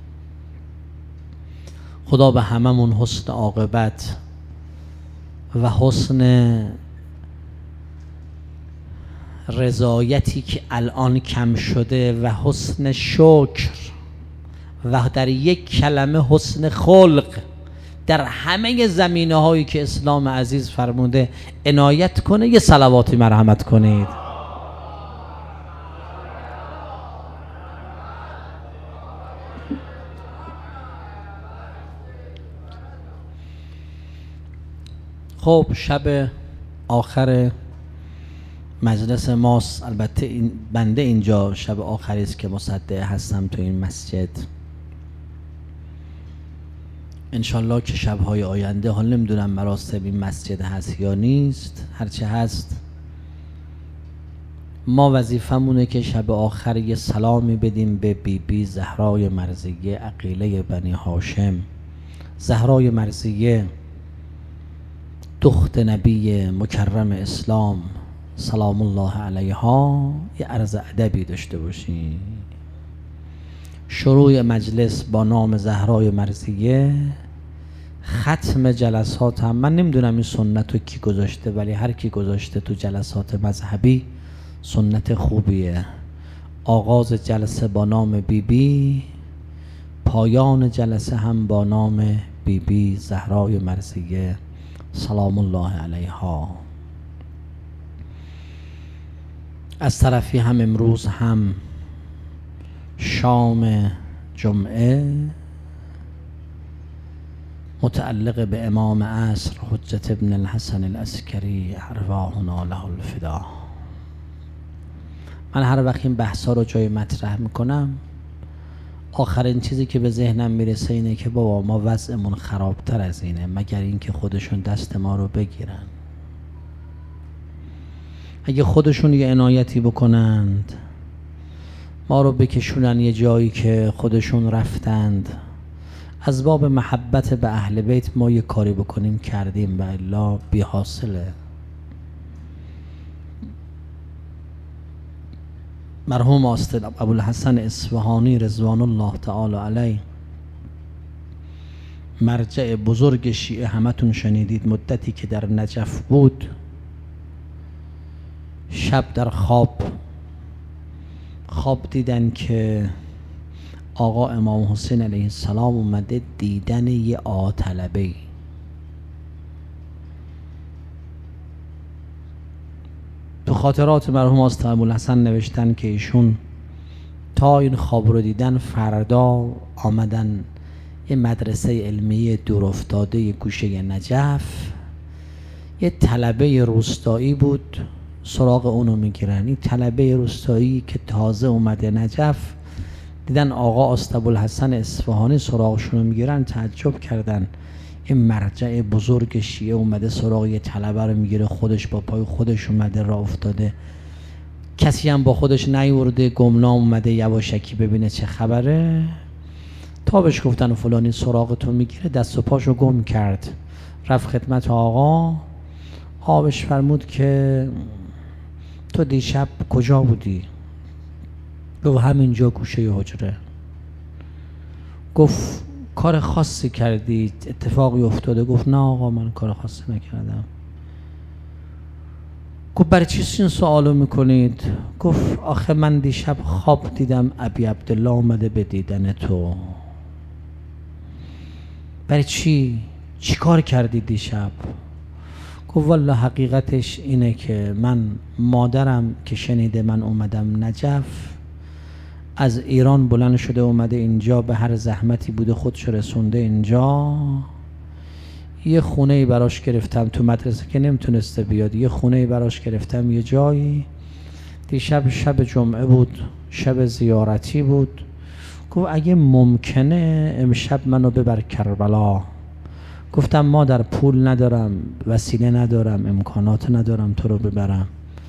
خدا به هممون حسن عاقبت و حسن رضایتی که الان کم شده و حسن شکر و در یک کلمه حسن خلق در همه زمینه هایی که اسلام عزیز فرموده عنایت کنه. یه صلواتی مرحمت کنید. خب شب آخر مجلس ماست. البته این بنده اینجا شب آخری است که مصدق هستم تو این مسجد. انشالله که شبهای آینده، حالا نمیدونم مراسم این مسجد هست یا نیست، هرچه هست ما وظیفمونه که شب آخر یه سلامی بدیم به بیبی زهرای مرضیه، عقیله بنی هاشم. زهرای مرضیه دخت نبی مکرم اسلام سلام الله علیها. یه عرض ادبی داشته باشیم. شروع مجلس با نام زهرای مرضیه، ختم جلسات هم من نمیدونم این سنت رو کی گذاشته، ولی هر کی گذاشته تو جلسات مذهبی سنت خوبیه. آغاز جلسه با نام بیبی، پایان جلسه هم با نام بیبی زهرای مرضیه سلام الله علیها. از طرفی هم امروز هم شام جمعه متعلق به امام عصر حجت ابن الحسن العسکری ارواحنا له الفدا. من هر وقت این بحثا رو جای مطرح میکنم آخرین چیزی که به ذهنم میرسه اینه که بابا ما وضعمون خرابتر از اینه، مگر اینکه خودشون دست ما رو بگیرن. اگه خودشون یه عنایتی بکنند، ما رو بکشونن یه جایی که خودشون رفتند، از باب محبت به اهل بیت ما یه کاری بکنیم کردیم و الا بی حاصله. مرحوم استاد ابوالحسن اصفهانی رضوان الله تعالی علیه، مرجع بزرگ شیعه، همتون شنیدید، مدتی که در نجف بود شب در خواب دیدن که آقا امام حسین علیه السلام اومده دیدن یه آطلبه‌ای. تو خاطرات مرحوم استاد ابوالحسن نوشتن که ایشون تا این خواب رو دیدن فردا آمدن یه مدرسه علمی دورافتاده یه گوشه نجف، یه طلبه روستایی بود سراغ اونو میگیرن. این طلبه روستایی که تازه اومده نجف دیدن آقا استاد ابوالحسن اصفهانی سراغشونو میگیرن، تعجب کردن. این مرجع بزرگ شیعه اومده سراغ یه طلبه رو میگیره، خودش با پای خودش اومده راه افتاده، کسی هم با خودش نیورده، گمنام اومده یواشکی ببینه چه خبره. تا بهش گفتن فلانی سراغ تو میگیره، دست و پاشو گم کرد، رفت خدمت آقا. آبش فرمود که تو دیشب کجا بودی؟ گفت همینجا گوشه حجره. گفت کار خاصی کردی؟ اتفاقی افتاده؟ گفت نه آقا من کار خاصی نکردم. گفت برای چی این سوالو میکنید؟ گفت آخه من دیشب خواب دیدم ابی عبدالله اومده به دیدن تو. برای چی کار کردی دیشب؟ گفت والله حقیقتش اینه که من مادرم که شنیده من اومدم نجف، از ایران بلند شده اومده اینجا، به هر زحمتی بوده خودشو رسونده اینجا. یه خونه‌ای براش گرفتم تو مدرسه که نمیتونسته بیاد، یه خونه‌ای براش گرفتم یه جایی. دیشب شب جمعه بود، شب زیارتی بود. گفت اگه ممکنه امشب منو ببر کربلا. گفتم مادر پول ندارم، وسیله ندارم، امکانات ندارم تو رو ببرم.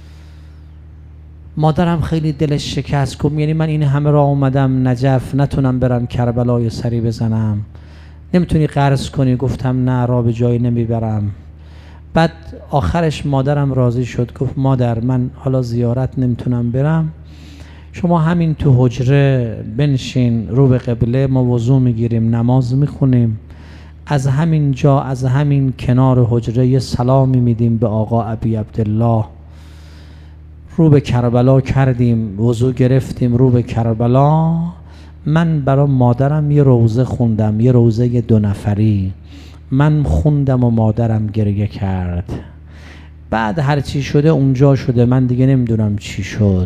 مادرم خیلی دلش شکست. گفت یعنی من این همه راه اومدم نجف نتونم برم کربلا یه سری بزنم؟ نمیتونی قرض کنی؟ گفتم نه، راه به جایی نمیبرم. بعد آخرش مادرم راضی شد، گفت مادر من حالا زیارت نمیتونم برم، شما همین تو حجره بنشین رو به قبله، ما وضو میگیریم نماز میخونیم، از همین جا از همین کنار حجره یه سلامی میدیم به آقا ابی عبدالله. رو به کربلا کردیم، وضو گرفتیم رو به کربلا. من برای مادرم یه روزه خوندم، یه روزه 2 نفری. من خوندم و مادرم گریه کرد. بعد هر چی شده اونجا شده، من دیگه نمیدونم چی شد.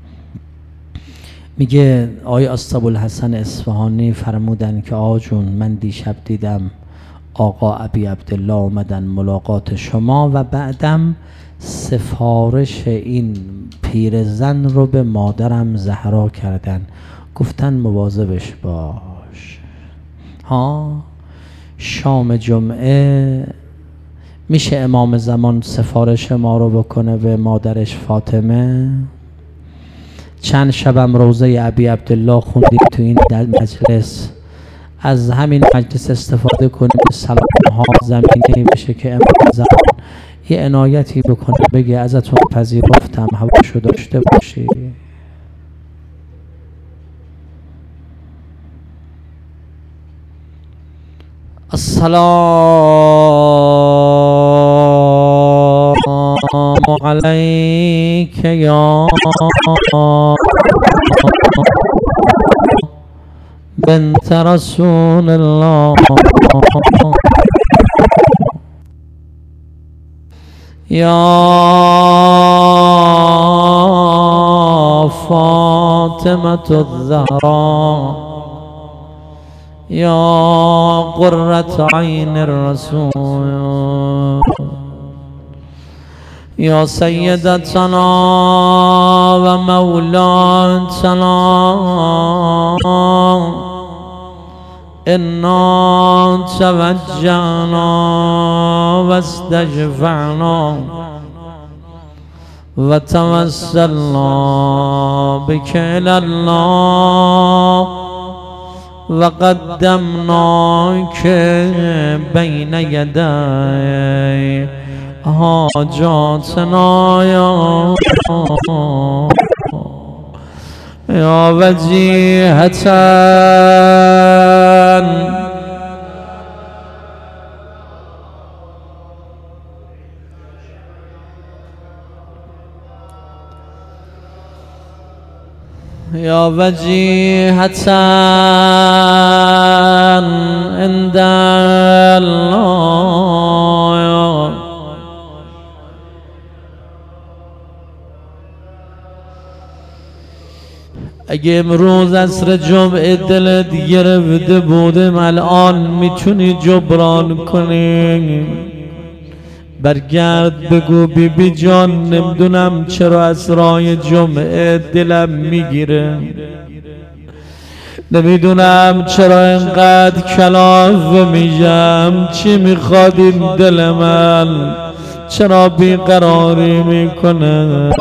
میگه آقای اسطابوالحسن اصفهانی فرمودن که آقا جون من دیشب دیدم آقا ابی عبدالله اومدن ملاقات شما و بعدم سفارش این پیرزن رو به مادرم زهرا کردن، گفتن مواظبش باش. شام جمعه میشه امام زمان سفارش ما رو بکنه به مادرش فاطمه؟ چند شبم روزه ابی عبدالله خوندیم تو این در مجلس. از همین مجلس استفاده کنیم که سلام ها زمینی بشه که امام زمان یه عنایتی بکنه، بگه ازتون پذیرفتم، هواشو داشته باشی. السلام علیک یا بنت رسول الله یا فاطمة الزهراء یا قرة عین الرسول یا سیدتنا و مولاتنا انا توجهنا و استشفعنا و توسلنا بک الی الله و قدمناک بین یدی حاجاتنا یا وجیهة یا وجیهة عند الله اگه امروز عصر جمعه دلت گرفته بودم الان میتونی جبران کنی. برگرد بگو بی بی جان نمیدونم چرا عصرهای جمعه دلم میگیره، نمیدونم چرا اینقدر کلافه میشم، چی میخواد این دل من، چرا بیقراری میکنه.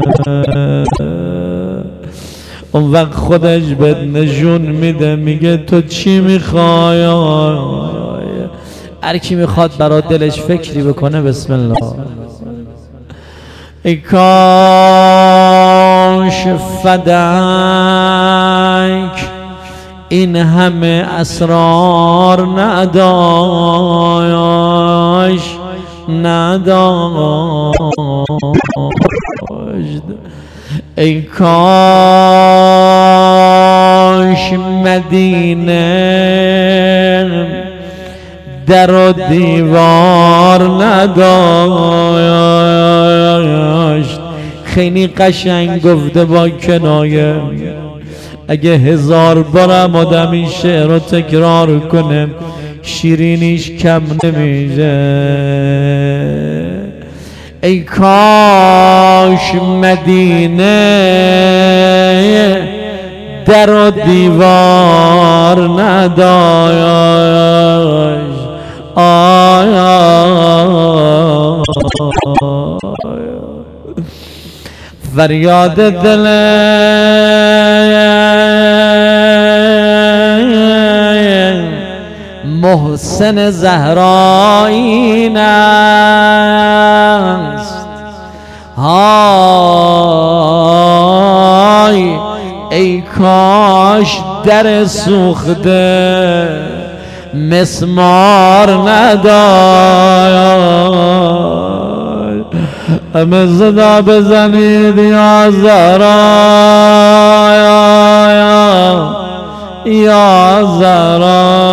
اون وقت خودش بهت نشون میده، میگه تو چی میخوای. هر کی میخواد برای دلش فکری بکنه بسم الله. ای کاش فدک این همه اسرار نداشت ای کاش مدینه در و دیوار نداشت. خیلی قشنگ گفته با کنایه، اگه 1000 بارم آدم این شعر رو تکرار کنه شیرینیش کم نمیشه. ای کاش مدینه در و دیوار نداشت. فریاد دل محسن زهرایی است. های ای کاش در سوخته مسمار نداشت. همه صدا بزنید یا زهرا یا زهرا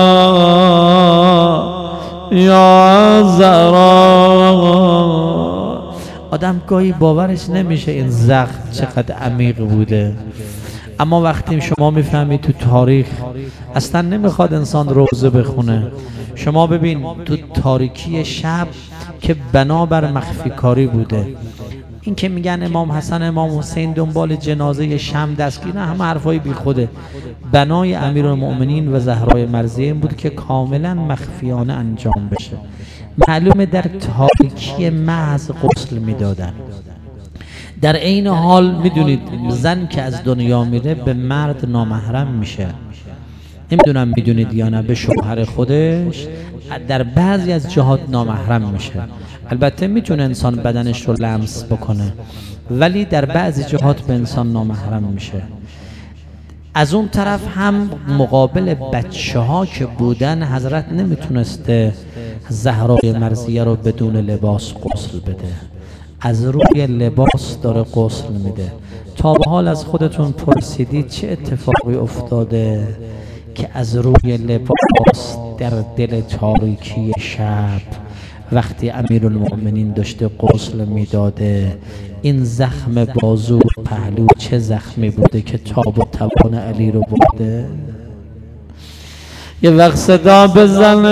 یا زهرا. آدم گاهی باورش نمیشه این زخم چقدر عمیق بوده، اما وقتی شما میفهمید تو تاریخ اصلا نمیخواد انسان روزه بخونه. شما ببین تو تاریکی شب که بنابر مخفی کاری بوده، این که میگن امام حسن امام حسین دنبال جنازه شمع دستگیر، نه، همه حرفای بی خوده. بنای امیرالمؤمنین و زهرای مرضیه این بود که کاملا مخفیانه انجام بشه. معلومه در تاریکی محض غسل میدادن. در عین حال میدونید زن که از دنیا میره به مرد نامحرم میشه. نمیدونم میدونید یا نه، به شوهر خودش در بعضی از جهات نامحرم میشه. البته میتونه انسان بدنش رو لمس بکنه، ولی در بعضی جهات به انسان نامحرم میشه. از اون طرف هم مقابل بچه ها که بودن، حضرت نمیتونسته زهرای مرضیه رو بدون لباس غسل بده، از روی لباس داره غسل میده. تا به حال از خودتون پرسیدید چه اتفاقی افتاده که از روی لباس در دل تاریکی شب وقتی امیرالمؤمنین داشته غسل میداده، این زخم بازو پهلو چه زخمی بوده که تاب و توان علی رو برده؟ یه وقت صدا بزنه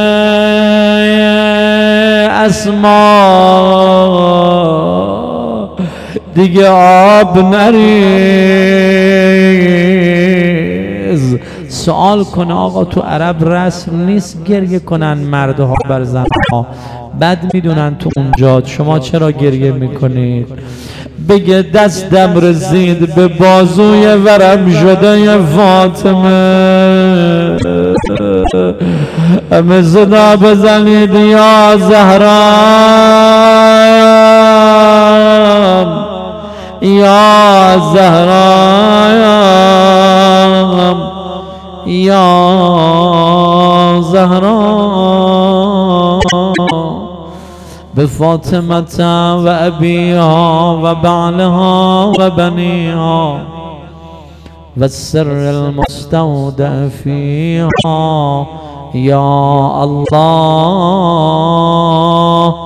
اسما دیگه آب نریز. سوال کنه آقا تو عرب رسم نیست گریه کنن مردها بر زنها، بد میدونن تو اونجا، شما چرا گریه میکنید؟ بگه دستم رسید به بازوی ورم شده فاطمه. همه صدا بزنید یا زهرا یا زهرا یا زهرا. بفاطمة و ابیها و بعلها و بنیها و السر المستودع فیها یا الله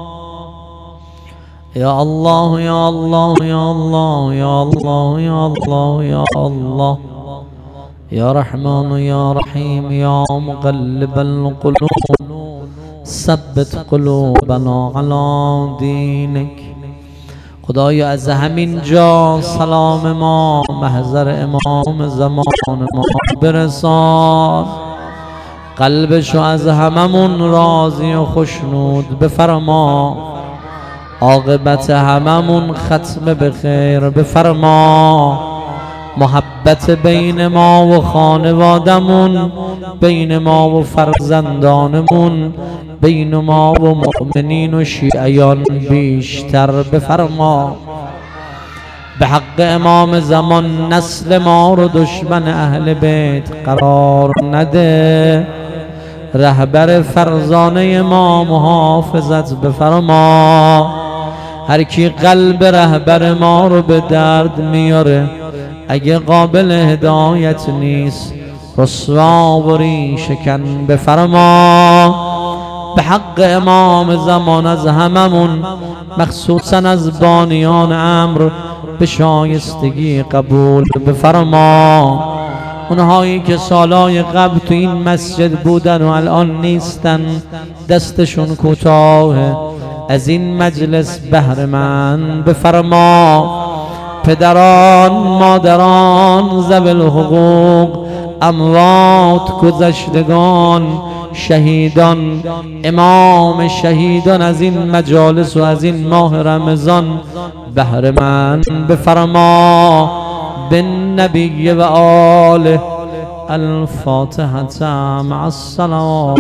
یا الله یا الله یا الله یا الله یا الله یا الله یا رحمان یا رحیم یا مقلب القلوب ثبت قلوبنا علی دینک. خدایا از همین جا سلام ما محضر امام زمان ما برسان، قلبشو از هممون راضی و خوشنود بفرما، عاقبت هممون ختم بخیر بفرما، محبت بین ما و خانوادمون، بین ما و فرزندانمون، بین ما و مؤمنین و شیعیان بیشتر بفرما. به حق امام زمان نسل ما رو دشمن اهل بیت قرار نده، رهبر فرزانه ما محافظت بفرما. هر کی قلب رهبر ما رو به درد میاره، اگه قابل هدایت نیست رسوا و ریشکن بفرما. به حق امام زمان از هممون، مخصوصا از بانیان امر، به شایستگی قبول بفرما. اونهایی که سالهای قبل تو این مسجد بودن و الان نیستن، دستشون کوتاهه، از این مجلس بهره مند بفرما. پدران، مادران، ذوی الحقوق، اموات، گذشتگان، شهیدان، امام شهیدان از این مجالس و از این ماه رمضان بهره مند بفرما. بالنبی و آله. الفاتحة مع الصلوات.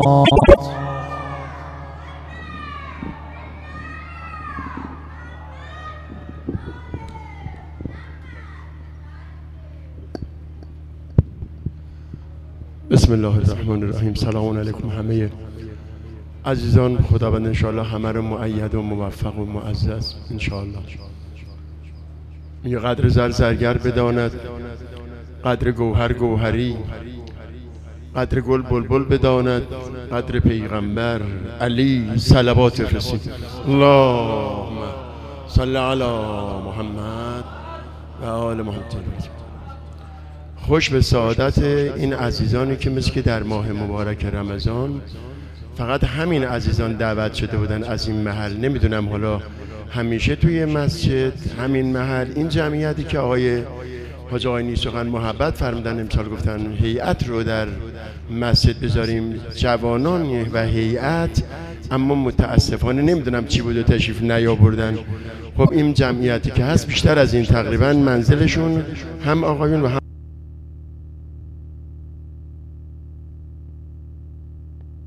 بسم الله الرحمن الرحیم. سلام علیکم همه عزیزان. خداوند انشاءالله همه رو مؤید و موفق و معزز انشاءالله. میگه قدر زر زرگر بداند، قدر گوهر گوهری، قدر گل بلبل بداند، قدر پیغمبر علی صلوات بفرستیم. اللهم صل علی محمد و آل محمد. خوش به سعادت این عزیزانی که مثل که در ماه مبارک رمضان فقط همین عزیزان دعوت شده بودن از این محل. نمیدونم حالا همیشه توی مسجد همین محل این جمعیتی که آقای حاج آقای نیسوخن محبت فرمودن امسال گفتن هیئت رو در مسجد بذاریم، جوانان و هیئت، اما متاسفانه نمیدونم چی بود و تشریف نیاوردن. خب این جمعیتی که هست بیشتر از این تقریبا منزلشون هم آقایون و هم